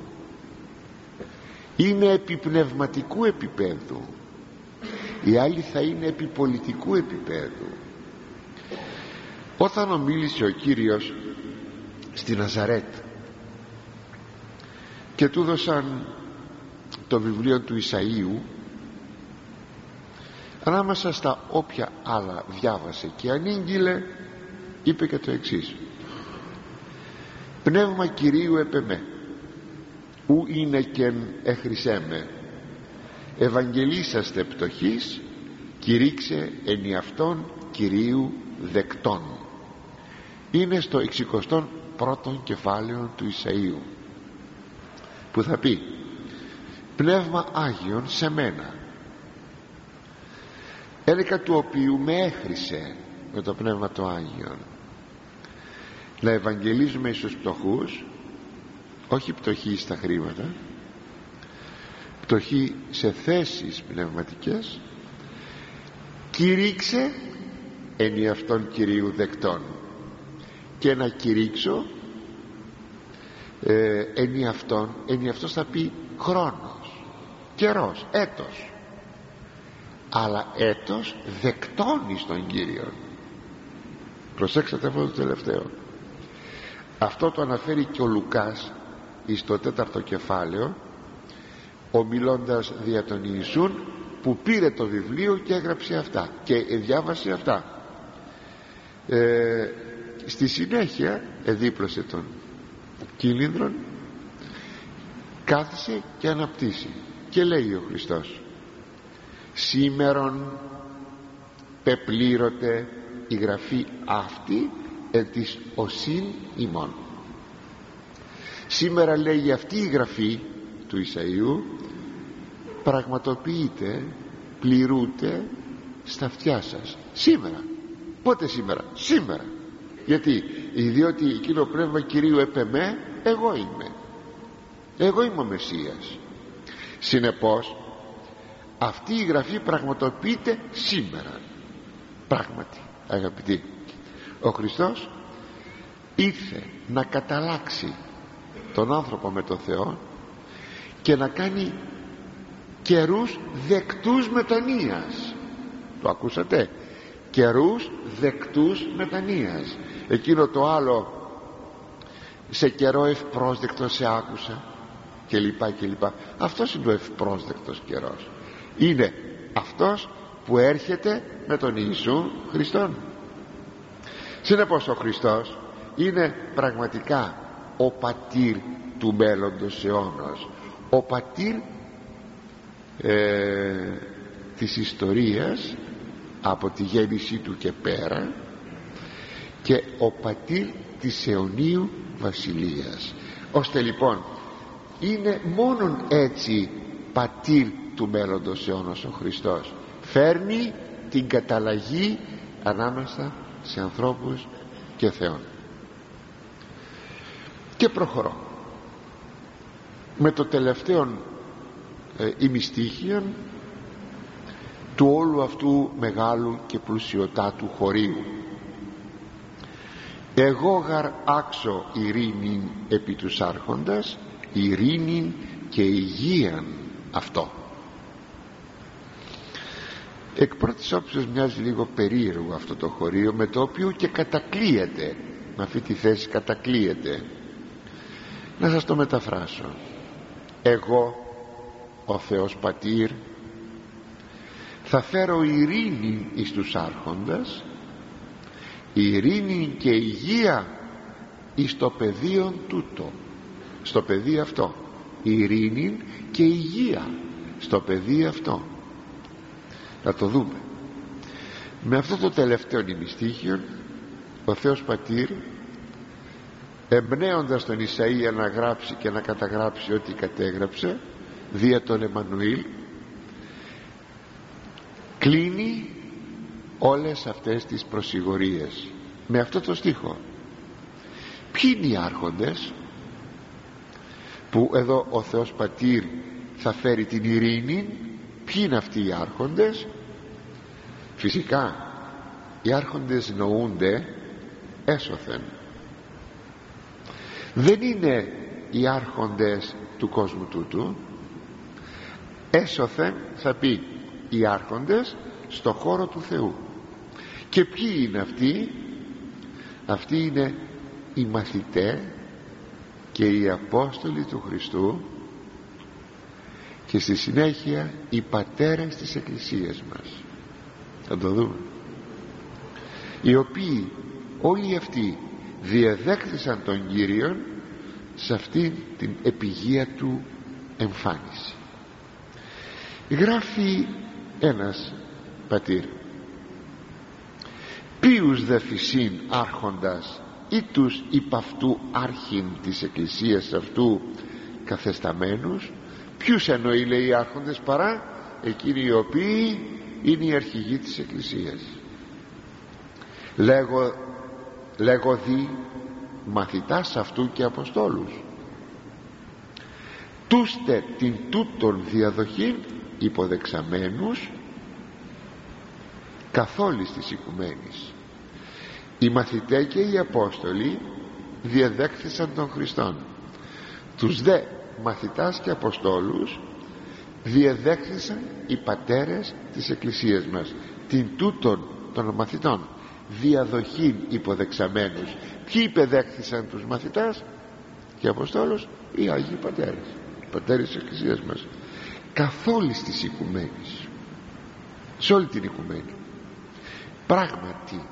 Είναι επιπνευματικού επίπεδου, η άλλη θα είναι επιπολιτικού επίπεδου. Όταν ομίλησε ο Κύριος στη Ναζαρέτ και του δώσαν το βιβλίο του Ισαΐου, ανάμεσα στα όποια άλλα διάβασε και ανήγγειλε, είπε και το εξής: πνεύμα Κυρίου επεμέ, ου είναι κεν εχρησέμε, ευαγγελίσαστε πτωχής, κηρύξε ενιαυτόν Κυρίου δεκτών. Είναι στο εξηκοστό πρώτο κεφάλαιο του Ισαΐου, που θα πει: πνεύμα Άγιον σε μένα, έλεγα του οποίου με έχρισε με το πνεύμα το Άγιον, να ευαγγελίζουμε στους πτωχούς, όχι πτωχοί στα χρήματα, πτωχοί σε θέσεις πνευματικές, κηρύξε εν αυτόν Κυρίου δεκτών. και να κηρύξω, ε, ενι αυτόν, ενι αυτός θα πει χρόνος, καιρός, έτος, αλλά έτος δεκτώνει στον Κύριο. Προσέξτε αυτό το τελευταίο. Αυτό το αναφέρει και ο Λουκάς εις το τέταρτο κεφάλαιο, ομιλώντας δια τον Ιησούν, που πήρε το βιβλίο και έγραψε αυτά και διάβασε αυτά. ε, στη συνέχεια εδίπλωσε τον κύλινδρον, κάθισε και αναπτύσσει και λέει ο Χριστός: σήμερον πεπλήρωτε η γραφή αυτή εν της οσύν ημών. Σήμερα, λέει, αυτή η γραφή του Ισαΐου πραγματοποιείται, πληρούνται στα αυτιά σας σήμερα. Πότε σήμερα? Σήμερα. Γιατί? Διότι εκείνο πνεύμα Κυρίου επεμέ, εγώ είμαι εγώ είμαι ο Μεσσίας. Συνεπώς αυτή η γραφή πραγματοποιείται σήμερα. Πράγματι, αγαπητοί, ο Χριστός ήρθε να καταλλάξει τον άνθρωπο με τον Θεό και να κάνει καιρούς δεκτούς μετανοίας. Το ακούσατε? Καιρούς δεκτούς μετανοίας. Εκείνο το άλλο, σε καιρό ευπρόσδεκτο σε άκουσα και λοιπά και λοιπά. Αυτός είναι ο ευπρόσδεκτος καιρός. Είναι αυτός που έρχεται με τον Ιησού Χριστόν. Συνεπώς ο Χριστός είναι πραγματικά ο πατήρ του μέλλοντος αιώνος, ο πατήρ ε, της ιστορίας από τη γέννησή του και πέρα, και ο πατήρ της αιωνίου βασιλείας. Ώστε λοιπόν είναι μόνον έτσι πατήρ του μέλλοντος αιώνος ο Χριστός. Φέρνει την καταλλαγή ανάμεσα σε ανθρώπους και Θεόν. Και προχωρώ με το τελευταίο ε, ημιστίχιον του όλου αυτού μεγάλου και πλουσιωτάτου χωρίου. Εγώ γαρ άξω ειρήνην επί τους άρχοντας, ειρήνην και υγείαν αυτό. Εκ πρώτης όψεως μοιάζει λίγο περίεργο αυτό το χωρίο, με το οποίο και κατακλείεται, με αυτή τη θέση κατακλείεται. Να σας το μεταφράσω. Εγώ, ο Θεός Πατήρ, θα φέρω ειρήνη εις τους άρχοντας, ειρήνη και υγεία εις το πεδίο τούτο, στο πεδίο αυτό. Ειρήνη και υγεία στο πεδίο αυτό. Να το δούμε. Με αυτό το τελευταίο ημιστίχιο ο Θεός Πατήρ, εμπνέοντας τον Ισαΐα να γράψει και να καταγράψει ό,τι κατέγραψε δια τον Εμμανουήλ, κλείνει όλες αυτές τις προσηγορίες με αυτό το στίχο. Ποιοι είναι οι άρχοντες που εδώ ο Θεός Πατήρ θα φέρει την ειρήνη? Ποιοι είναι αυτοί οι άρχοντες? Φυσικά οι άρχοντες νοούνται έσωθεν. Δεν είναι οι άρχοντες του κόσμου τούτου. Έσωθεν θα πει οι άρχοντες στο χώρο του Θεού. Και ποιοι είναι αυτοί? Αυτοί είναι οι μαθητές και οι Απόστολοι του Χριστού, και στη συνέχεια οι πατέρες της Εκκλησίας μας. Θα το δούμε. Οι οποίοι όλοι αυτοί διαδέχθησαν τον Κύριον σε αυτήν την επιγεία του εμφάνιση. Γράφει ένας πατήρ: ποιους δε φυσίν άρχοντας ή τους υπ' αυτού άρχιν της Εκκλησίας αυτού καθεσταμένους? Ποιους εννοεί, λέει, άρχοντες, παρά εκείνοι οι οποίοι είναι οι αρχηγοί της Εκκλησίας? Λέγω, λέγω δι μαθητάς αυτού και αποστόλους, τούστε την τούτον διαδοχήν υποδεξαμένους καθ' όλης της οικουμένης. Οι μαθητές και οι Απόστολοι διεδέχθησαν τον Χριστόν. Τους δε μαθητάς και Αποστόλους διεδέχθησαν οι πατέρες της Εκκλησίας μας, την τούτων των μαθητών διαδοχήν υποδεξαμένους. Ποιοι υπεδέχθησαν τους μαθητάς και Αποστόλους? Οι Άγιοι Πατέρες, οι πατέρες της Εκκλησίας μας, καθ' όλης της οικουμένης, σε όλη την οικουμένη. Πράγματι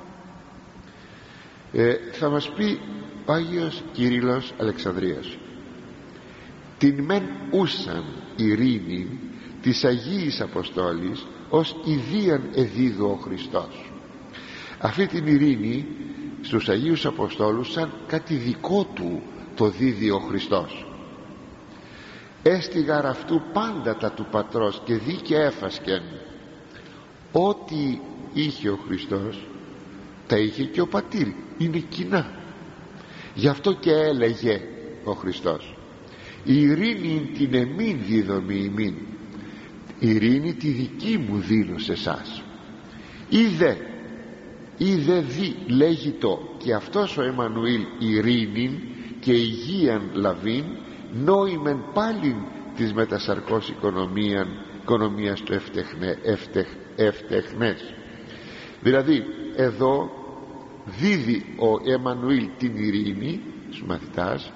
ε, θα μας πει ο Άγιος Κυρίλλος Αλεξανδρίας, την μεν ούσαν ειρήνη της Αγίης Αποστόλης ως ιδίαν εδίδου ο Χριστός. Αυτή την ειρήνη στους Αγίους Αποστόλους σαν κάτι δικό του το δίδει ο Χριστός. Έστιγαρ αυτού πάντα τα του Πατρός και δι και έφασκεν. Ό,τι είχε ο Χριστός τα είχε και ο Πατήρ, είναι κοινά. Γι' αυτό και έλεγε ο Χριστός, η ειρήνη την εμήν δίδομη ημίν, η ειρήνη τη δική μου δίνω σε εσάς. Είδε είδε δι λέγει το και αυτός ο Εμμανουήλ ειρήνην και υγείαν λαβήν νόημεν πάλιν της μετασαρκός οικονομίαν, οικονομίας του ευτεχνε, ευτεχ, ευτεχνές. Δηλαδή εδώ δίδει ο Εμμανουήλ την ειρήνη στους μαθητάς,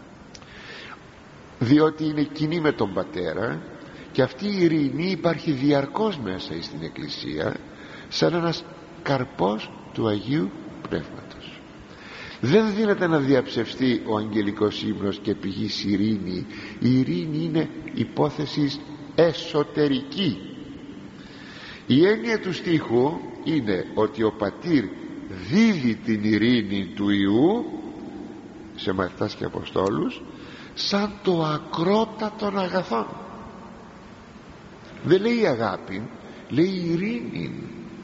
διότι είναι κοινή με τον Πατέρα, και αυτή η ειρήνη υπάρχει διαρκώς μέσα στην Εκκλησία σαν ένας καρπός του Αγίου Πνεύματος. Δεν δύναται να διαψευστεί ο αγγελικός ύμνος και πηγής ειρήνη. Η ειρήνη είναι υπόθεση εσωτερική. Η έννοια του στίχου είναι ότι ο Πατήρ δίδει την ειρήνη του Υιού σε μαθητάς και Αποστόλους σαν το ακρότατον αγαθόν. Δεν λέει αγάπη, λέει ειρήνη.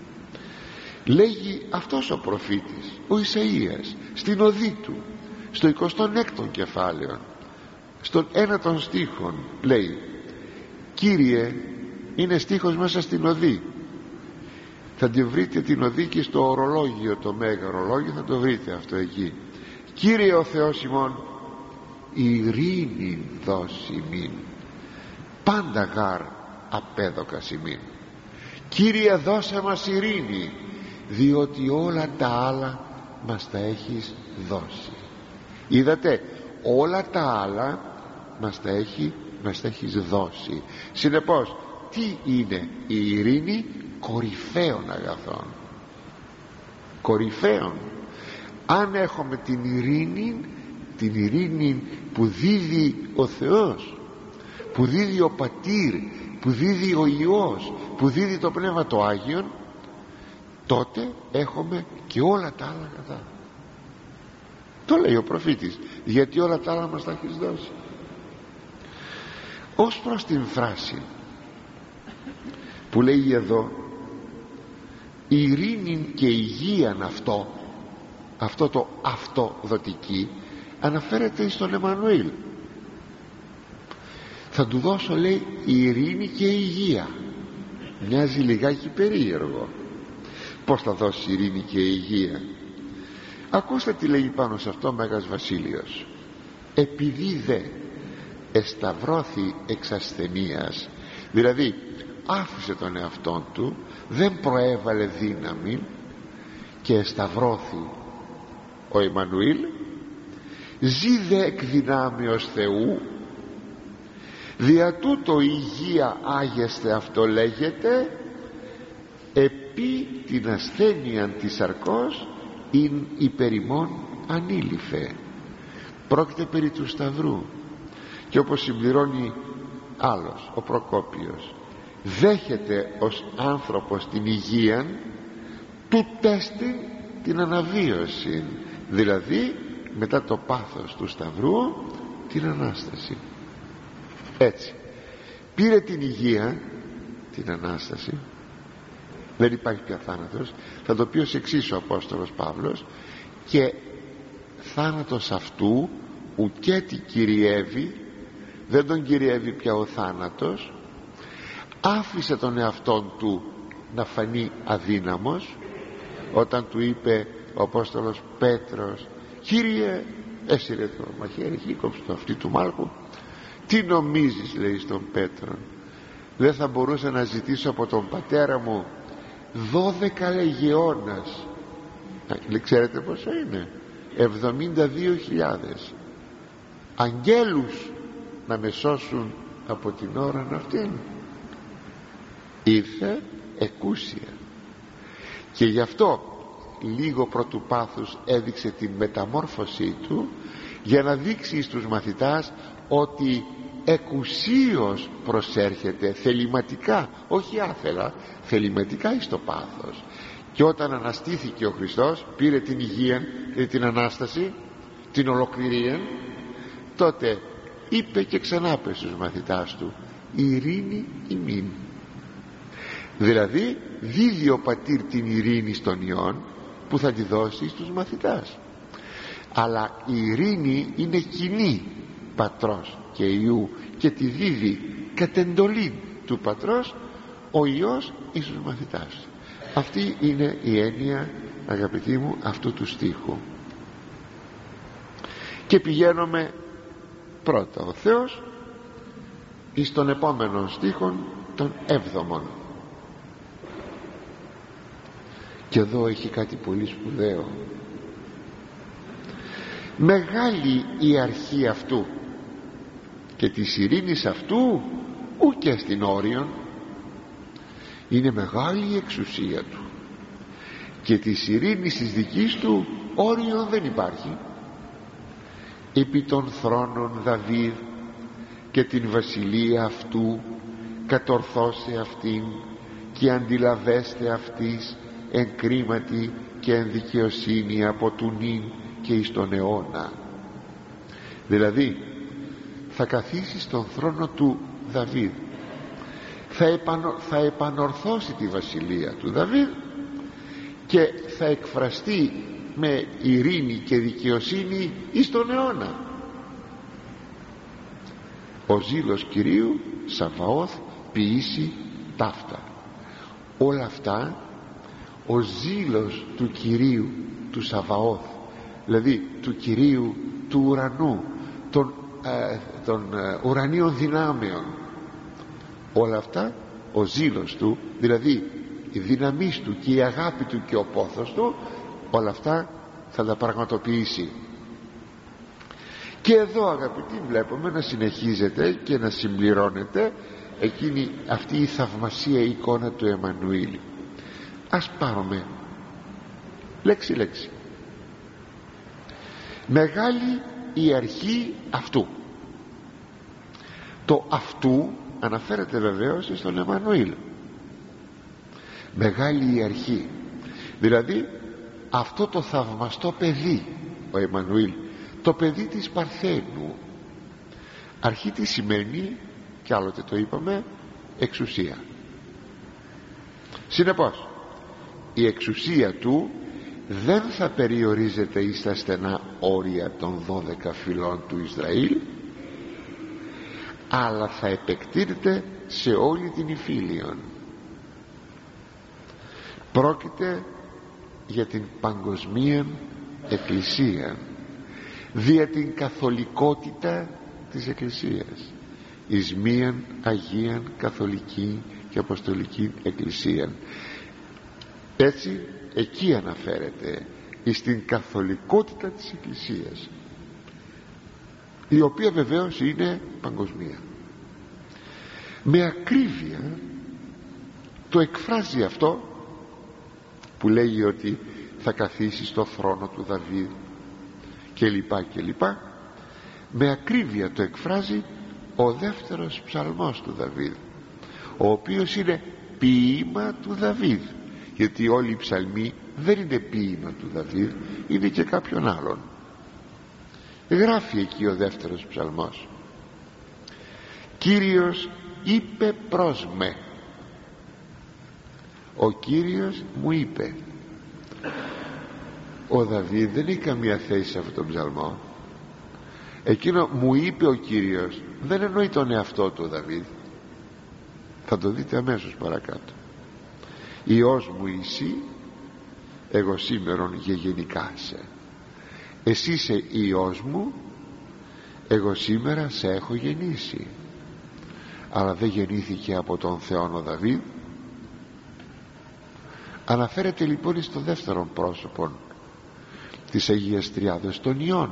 Λέγει αυτός ο προφήτης, ο Ισαΐας, στην οδή του, στο εικοστό έκτο κεφάλαιο, στον ένα των στίχων λέει, Κύριε, είναι στίχος μέσα στην οδή, θα τη βρείτε την οδή και στο ορολόγιο, το μέγα ορολόγιο, θα το βρείτε αυτό εκεί. Κύριε ο Θεός ημών, ειρήνη δώσει μην, πάντα γάρ απέδοκας ημίν. Κύριε, δώσε μας ειρήνη, διότι όλα τα άλλα μας τα έχεις δώσει. Είδατε, όλα τα άλλα μας τα, έχει, μας τα έχεις δώσει. Συνεπώς, τι είναι η ειρήνη? Κορυφαίων αγαθών, κορυφαίων. Αν έχουμε την ειρήνη, την ειρήνη που δίδει ο Θεός, που δίδει ο Πατήρ, που δίδει ο Υιός, που δίδει το Πνεύμα το Άγιον, τότε έχουμε και όλα τα άλλα αγαθά. Το λέει ο προφήτης, γιατί όλα τα άλλα μας τα έχεις δώσει. Ως προς την φράση που λέει εδώ, η ειρήνη και η υγείαν, αυτό αυτό το αυτοδοτική αναφέρεται στον Εμμανουήλ. Θα του δώσω, λέει, η ειρήνη και η υγεία. Μοιάζει λιγάκι περίεργο. Πως θα δώσει ειρήνη και υγεία? Ακούστε τι λέει πάνω σε αυτό ο Μέγας Βασίλειος. Επειδή δε εσταυρώθη εξ ασθενείας, δηλαδή άφησε τον εαυτόν του, δεν προέβαλε δύναμη και εσταυρώθη ο Εμμανουήλ, ζει δε εκ δυνάμεως Θεού, δια τούτο η υγεία άγεστε, αυτό λέγεται, επί την ασθένεια της σαρκός ειν υπερημών ανήλυφε. Πρόκειται περί του Σταυρού, και όπως συμπληρώνει άλλος, ο Προκόπιος, δέχεται ως άνθρωπος την υγεία του τέστη την αναβίωση, δηλαδή μετά το πάθος του Σταυρού την Ανάσταση. Έτσι πήρε την υγεία, την Ανάσταση, δεν υπάρχει πια θάνατος. Θα το πει ως εξής ο Απόστολος Παύλος, και θάνατος αυτού ουκέτι κυριεύει, δεν τον κυριεύει πια ο θάνατος. Άφησε τον εαυτόν του να φανεί αδύναμος όταν του είπε ο Απόστολος Πέτρος, Κύριε, έσυρε το μαχαίρι, χείκοψε το αυτί του Μάλκου. Τι νομίζεις, λέει στον Πέτρο, δεν θα μπορούσα να ζητήσω από τον πατέρα μου δώδεκα λεγεώνας? Ξέρετε πόσο είναι? εβδομήντα δύο χιλιάδες αγγέλους να με σώσουν από την ώρα αυτήν. Ήρθε εκούσια, και γι' αυτό λίγο πρωτού πάθους έδειξε την μεταμόρφωσή του, για να δείξει στους μαθητάς ότι εκουσίως προσέρχεται θεληματικά, όχι άθελα, θεληματικά εις το πάθος. Και όταν αναστήθηκε ο Χριστός, πήρε την υγεία και την Ανάσταση, την ολοκληρία, τότε είπε και ξανά πες στους μαθητάς του, ειρήνη ημίν. Δηλαδή δίδει ο Πατήρ την ειρήνη στον Υιόν, που θα τη δώσει στους μαθητάς. Αλλά η ειρήνη είναι κοινή Πατρός και Υιού, και τη δίδει κατ' εντολή του Πατρός ο Υιός εις τους μαθητάς. Αυτή είναι η έννοια, αγαπητοί μου, αυτού του στίχου. Και πηγαίνουμε πρώτα ο Θεός εις τον επόμενο στίχον, τον έβδομον. Και εδώ έχει κάτι πολύ σπουδαίο. Μεγάλη η αρχή αυτού και της ειρήνης αυτού ούτε στην όριον. Είναι μεγάλη η εξουσία του, και της ειρήνης της δικής του όριον δεν υπάρχει. Επί των θρόνων Δαβίδ και την βασιλεία αυτού κατορθώσε αυτήν, και αντιλαβέστε αυτής εν κρίματι και εν δικαιοσύνη από του νυν και εις τον αιώνα. Δηλαδή θα καθίσει στον θρόνο του Δαβίδ, θα, επανο, θα επανορθώσει τη βασιλεία του Δαβίδ και θα εκφραστεί με ειρήνη και δικαιοσύνη εις τον αιώνα. Ο ζήλος Κυρίου Σαβαώθ ποιήσει ταύτα. Όλα αυτά, ο ζήλος του Κυρίου του Σαβαώθ, δηλαδή του Κυρίου του ουρανού, των, ε, των ε, ουρανίων δυνάμεων, όλα αυτά, ο ζήλος του, δηλαδή η δύναμή του και η αγάπη του και ο πόθος του, όλα αυτά θα τα πραγματοποιήσει. Και εδώ, αγαπητοί, βλέπουμε να συνεχίζεται και να συμπληρώνεται εκείνη αυτή η θαυμασία εικόνα του Εμμανουήλ. Ας πάρουμε λέξη λέξη. Μεγάλη η αρχή αυτού. Το αυτού αναφέρεται βεβαίως στον Εμμανουήλ. Μεγάλη η αρχή, δηλαδή αυτό το θαυμαστό παιδί, ο Εμμανουήλ, το παιδί της Παρθένου. Αρχή τι σημαίνει, κι άλλοτε το είπαμε, εξουσία. Συνεπώς η εξουσία του δεν θα περιορίζεται εις τα στενά όρια των δώδεκα φυλών του Ισραήλ, αλλά θα επεκτείνεται σε όλη την Ιφίλιον. Πρόκειται για την παγκοσμία εκκλησία, δια την καθολικότητα της εκκλησίας, εις μίαν Αγίαν Καθολική και Αποστολική Εκκλησία. Έτσι εκεί αναφέρεται εις την καθολικότητα της εκκλησίας, η οποία βεβαίως είναι παγκοσμία. Με ακρίβεια το εκφράζει αυτό που λέγει ότι θα καθίσει στο θρόνο του Δαβίδ και λοιπά και λοιπά. Με ακρίβεια το εκφράζει ο δεύτερος ψαλμός του Δαβίδ, ο οποίος είναι ποίημα του Δαβίδ, γιατί όλοι οι ψαλμοί δεν είναι ποίημα του Δαβίδ, είναι και κάποιον άλλον. Γράφει εκεί ο δεύτερος ψαλμός, Κύριος είπε προς με, ο Κύριος μου είπε. Ο Δαβίδ δεν έχει καμία θέση σε αυτόν τον ψαλμό. Εκείνο μου είπε ο Κύριος δεν εννοεί τον εαυτό του ο Δαβίδ, θα το δείτε αμέσως παρακάτω. Υιός μου εσύ, εγώ σήμερον γεγεννικάσαι. Εσύ είσαι Υιός μου, εγώ σήμερα σε έχω γεννήσει. Αλλά δεν γεννήθηκε από τον Θεόν ο Δαβίδ. Αναφέρεται λοιπόν στο δεύτερον πρόσωπο της Αγίας Τριάδος, των Υιών,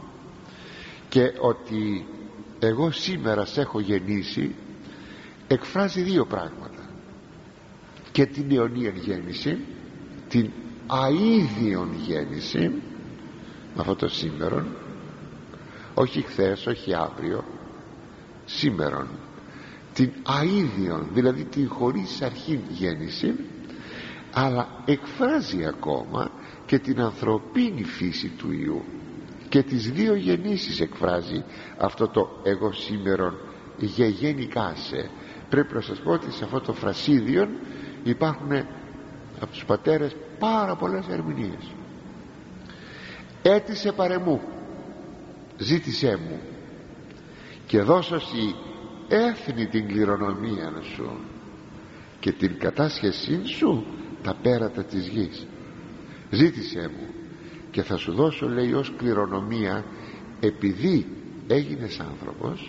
και ότι εγώ σήμερα σε έχω γεννήσει εκφράζει δύο πράγματα: και την αιωνίαν γέννηση, την αΐδιον γέννηση, με αυτό το σήμερον, όχι χθες, όχι αύριο, σήμερον, την αΐδιον, δηλαδή την χωρίς αρχήν γέννηση, αλλά εκφράζει ακόμα και την ανθρωπίνη φύση του Υιού, και τις δύο γεννήσεις εκφράζει αυτό το εγώ σήμερον γεγεννικάσαι. Πρέπει να σας πω ότι σε αυτό το φρασίδιον υπάρχουν από τους πατέρες πάρα πολλές ερμηνείες. Έτησε παρεμού, ζήτησέ μου, και δώσωσι έθνη την κληρονομία σου και την κατάσχεσή σου τα πέρατα της γης. Ζήτησέ μου και θα σου δώσω, λέει, ως κληρονομία, επειδή έγινες άνθρωπος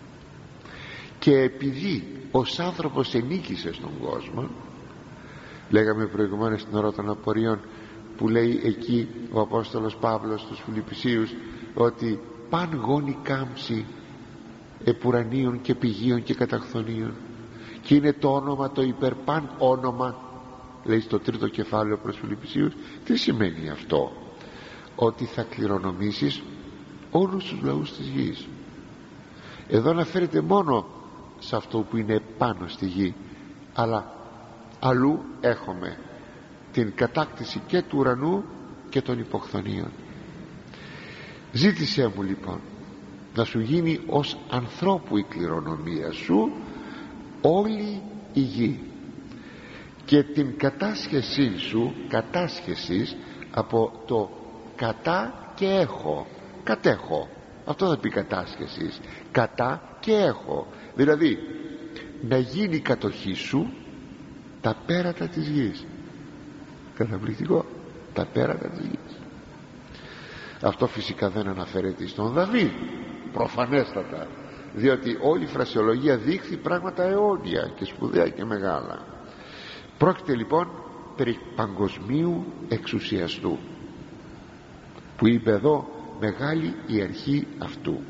και επειδή ως άνθρωπος ενίκησες στον κόσμο. Λέγαμε προηγουμένως στην ώρα των απορριών που λέει εκεί ο Απόστολος Παύλος στους Φιλιππισίους ότι παν γόνη κάμψη επουρανίων και πηγίων και καταχθονίων, και είναι το όνομα το υπερπαν όνομα, λέει στο τρίτο κεφάλαιο προς Φιλιππισίους. Τι σημαίνει αυτό? Ότι θα κληρονομήσεις όλους τους λαούς της γης. Εδώ αναφέρεται μόνο σε αυτό που είναι πάνω στη γη, αλλά αλλού έχουμε την κατάκτηση και του ουρανού και των υποχθονίων. Ζήτησέ μου λοιπόν να σου γίνει ως ανθρώπου η κληρονομία σου όλη η γη, και την κατάσχεσή σου, κατάσχεσης από το κατά και έχω, κατέχω, αυτό θα πει κατάσχεσης, κατά και έχω, δηλαδή να γίνει κατοχή σου τα πέρατα της γης. Καταπληκτικό, τα πέρατα της γης. Αυτό φυσικά δεν αναφέρεται στον Δαβίδ, προφανέστατα, διότι όλη η φρασιολογία δείχνει πράγματα αιώνια και σπουδαία και μεγάλα. Πρόκειται λοιπόν περί παγκοσμίου εξουσιαστού, που είπε εδώ μεγάλη η αρχή αυτού.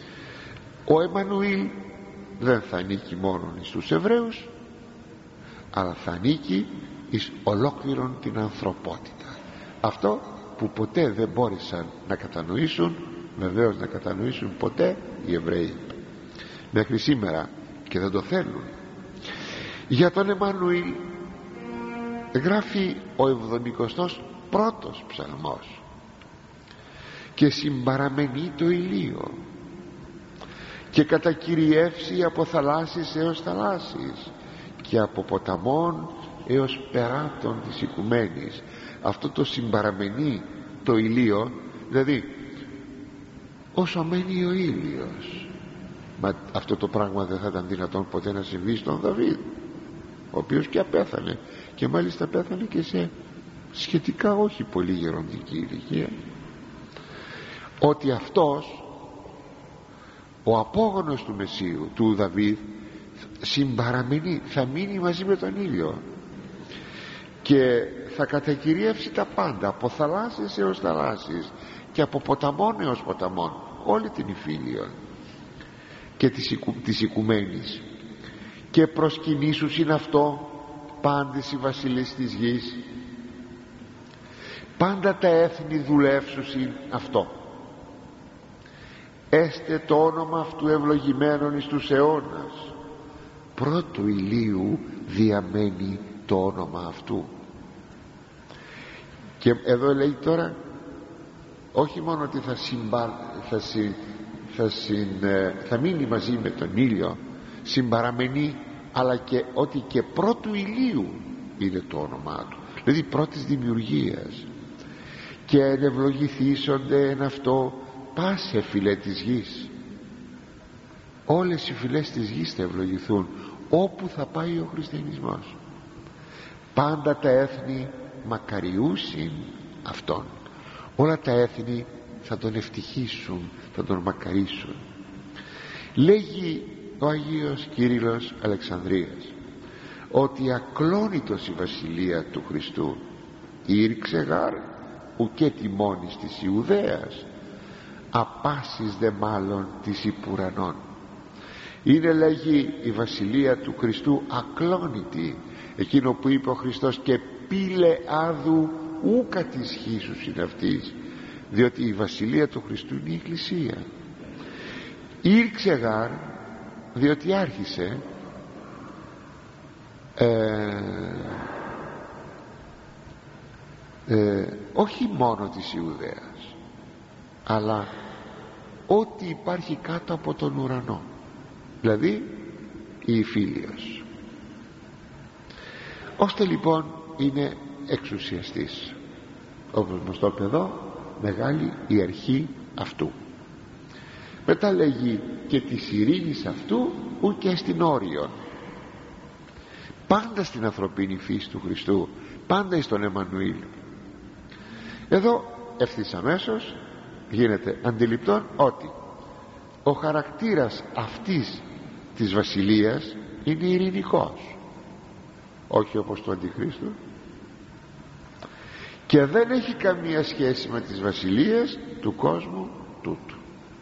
Ο Εμμανουήλ δεν θα ανήκει μόνο στους Εβραίους, αλλά θα ανήκει εις ολόκληρον την ανθρωπότητα. Αυτό που ποτέ δεν μπόρεσαν να κατανοήσουν, βεβαίως να κατανοήσουν ποτέ οι Εβραίοι μέχρι σήμερα, και δεν το θέλουν. Για τον Εμμανουήλ γράφει ο εβδομηκοστός πρώτος ψαλμός και συμπαραμενεί το ηλίο και κατακυριεύσει από θαλάσσης έως θαλάσσης και από ποταμών έως περάτων της οικουμένης. Αυτό το συμπαραμενεί το ηλίο, δηλαδή όσο μένει ο ήλιος. Μα αυτό το πράγμα δεν θα ήταν δυνατόν ποτέ να συμβεί στον Δαβίδ, ο οποίος και απέθανε, και μάλιστα πέθανε και σε σχετικά όχι πολύ γεροντική ηλικία. Ότι αυτός ο απόγονος του Μεσσίου, του Δαβίδ, συμπαραμενεί, θα μείνει μαζί με τον ήλιο και θα κατακυριεύσει τα πάντα, από θαλάσσες έως θαλάσσης και από ποταμών έως ποταμών, όλη την Ιφίλιο και της, οικου, της οικουμένης. Και προσκυνήσους είναι αυτό πάντες οι βασιλείς της γης, πάντα τα έθνη δουλεύσους είναι αυτό. Έστε το όνομα αυτού ευλογημένον εις τους αιώνας, πρώτου ηλίου διαμένει το όνομα αυτού. Και εδώ λέει τώρα όχι μόνο ότι θα, συμπα... θα, συ... θα, συ... θα μείνει μαζί με τον ήλιο, συμπαραμενεί, αλλά και ότι και πρώτου ηλίου είναι το όνομά του, δηλαδή πρώτης δημιουργίας. Και ενευλογηθήσονται εν αυτό πάσε φυλέ της γης. Όλες οι φυλές της γης θα ευλογηθούν όπου θα πάει ο χριστιανισμός. Πάντα τα έθνη μακαριούσιν αυτόν. Όλα τα έθνη θα τον ευτυχήσουν, θα τον μακαρίσουν. Λέγει ο Αγίος Κύριλλος Αλεξανδρίας ότι ακλόνητος η βασιλεία του Χριστού ήρξε γάρ ουκέ τιμώνης της Ιουδαίας απάσης δε μάλλον της υπουρανών. Είναι, λέγει, η βασιλεία του Χριστού ακλόνητη, εκείνο που είπε ο Χριστός και πήλε άδου ούκα της χύσους είναι αυτής, διότι η βασιλεία του Χριστού είναι η Εκκλησία. Ήρξε γάρ διότι άρχισε ε, ε, όχι μόνο της Ιουδαίας, αλλά ό,τι υπάρχει κάτω από τον ουρανό, δηλαδή η Ιφίλιος. Ώστε λοιπόν είναι εξουσιαστής, όπως μας το είπε εδώ, μεγάλη η αρχή αυτού. Μετά λέγει και της ειρήνης αυτού ουκ στην όριον. Πάντα στην ανθρωπίνη φύση του Χριστού, πάντα εις τον Εμμανουήλ. Εδώ ευθύς αμέσως γίνεται αντιληπτόν ότι ο χαρακτήρας αυτής της βασιλείας είναι ειρηνικός, όχι όπως του Αντιχρίστου, και δεν έχει καμία σχέση με τις βασιλείες του κόσμου τούτου,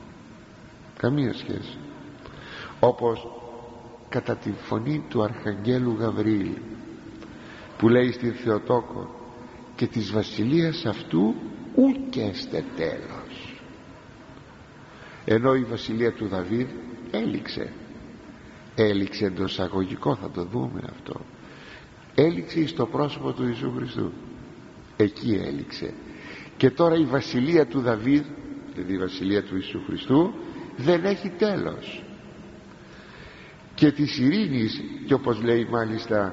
καμία σχέση. Όπως κατά τη φωνή του Αρχαγγέλου Γαβριήλ που λέει στην Θεοτόκο και της βασιλείας αυτού ουκέστε τέλος, ενώ η βασιλεία του Δαβίδ έληξε έληξε εντός αγωγικό, θα το δούμε αυτό, έληξε στο πρόσωπο του Ιησού Χριστού, εκεί έληξε. Και τώρα η βασιλεία του Δαβίδ, δηλαδή η βασιλεία του Ιησού Χριστού, δεν έχει τέλος. Και της ειρήνης, και όπως λέει μάλιστα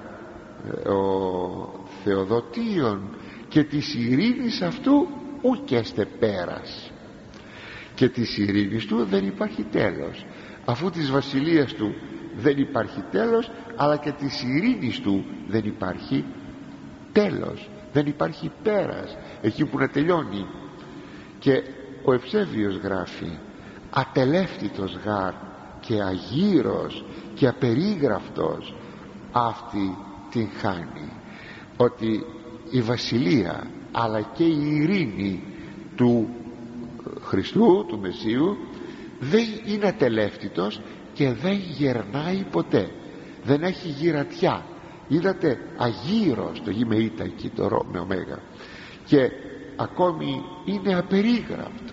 ο Θεοδοτίων, και της ειρήνης αυτού ουκέστε πέρας, και της ειρήνης του δεν υπάρχει τέλος. Αφού της βασιλείας του δεν υπάρχει τέλος, αλλά και της ειρήνης του δεν υπάρχει τέλος, δεν υπάρχει πέρας, εκεί που να τελειώνει. Και ο Ευσέβιος γράφει ατελεύτητος γάρ και αγύρος και απερίγραφτος αυτή την χάνει, ότι η βασιλεία αλλά και η ειρήνη του Χριστού, του Μεσσίου, δεν είναι ατελεύτητος και δεν γερνάει ποτέ, δεν έχει γυρατιά. Είδατε, αγύρος, το γη με ήτα εκεί, το ρο με ωμέγα, και ακόμη είναι απερίγραφτος.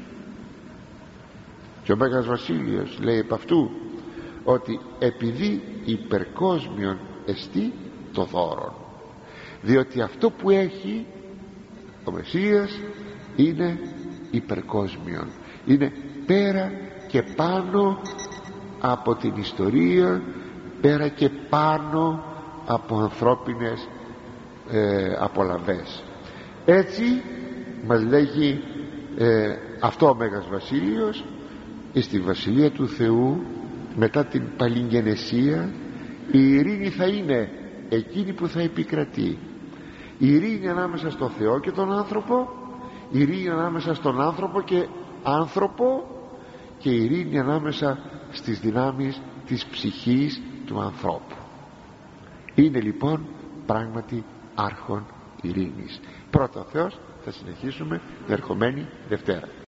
Και ο Μέγας Βασίλειος λέει επ' αυτού ότι επειδή υπερκόσμιον εστί το δώρον, διότι αυτό που έχει ο Μεσσίας είναι υπερκόσμιον, είναι πέρα και πάνω από την ιστορία, πέρα και πάνω από ανθρώπινες ε, απολαβές. Έτσι μας λέγει ε, αυτό ο Μέγας Βασίλειος, στη βασιλεία του Θεού μετά την παλιγγενεσία η ειρήνη θα είναι εκείνη που θα επικρατεί. Η ειρήνη ανάμεσα στο Θεό και τον άνθρωπο, η ειρήνη ανάμεσα στον άνθρωπο και άνθρωπο, και η ειρήνη ανάμεσα στις δυνάμεις της ψυχής του ανθρώπου. Είναι λοιπόν πράγματι άρχον ειρήνης. Πρώτα ο Θεός, θα συνεχίσουμε την ερχομένη Δευτέρα.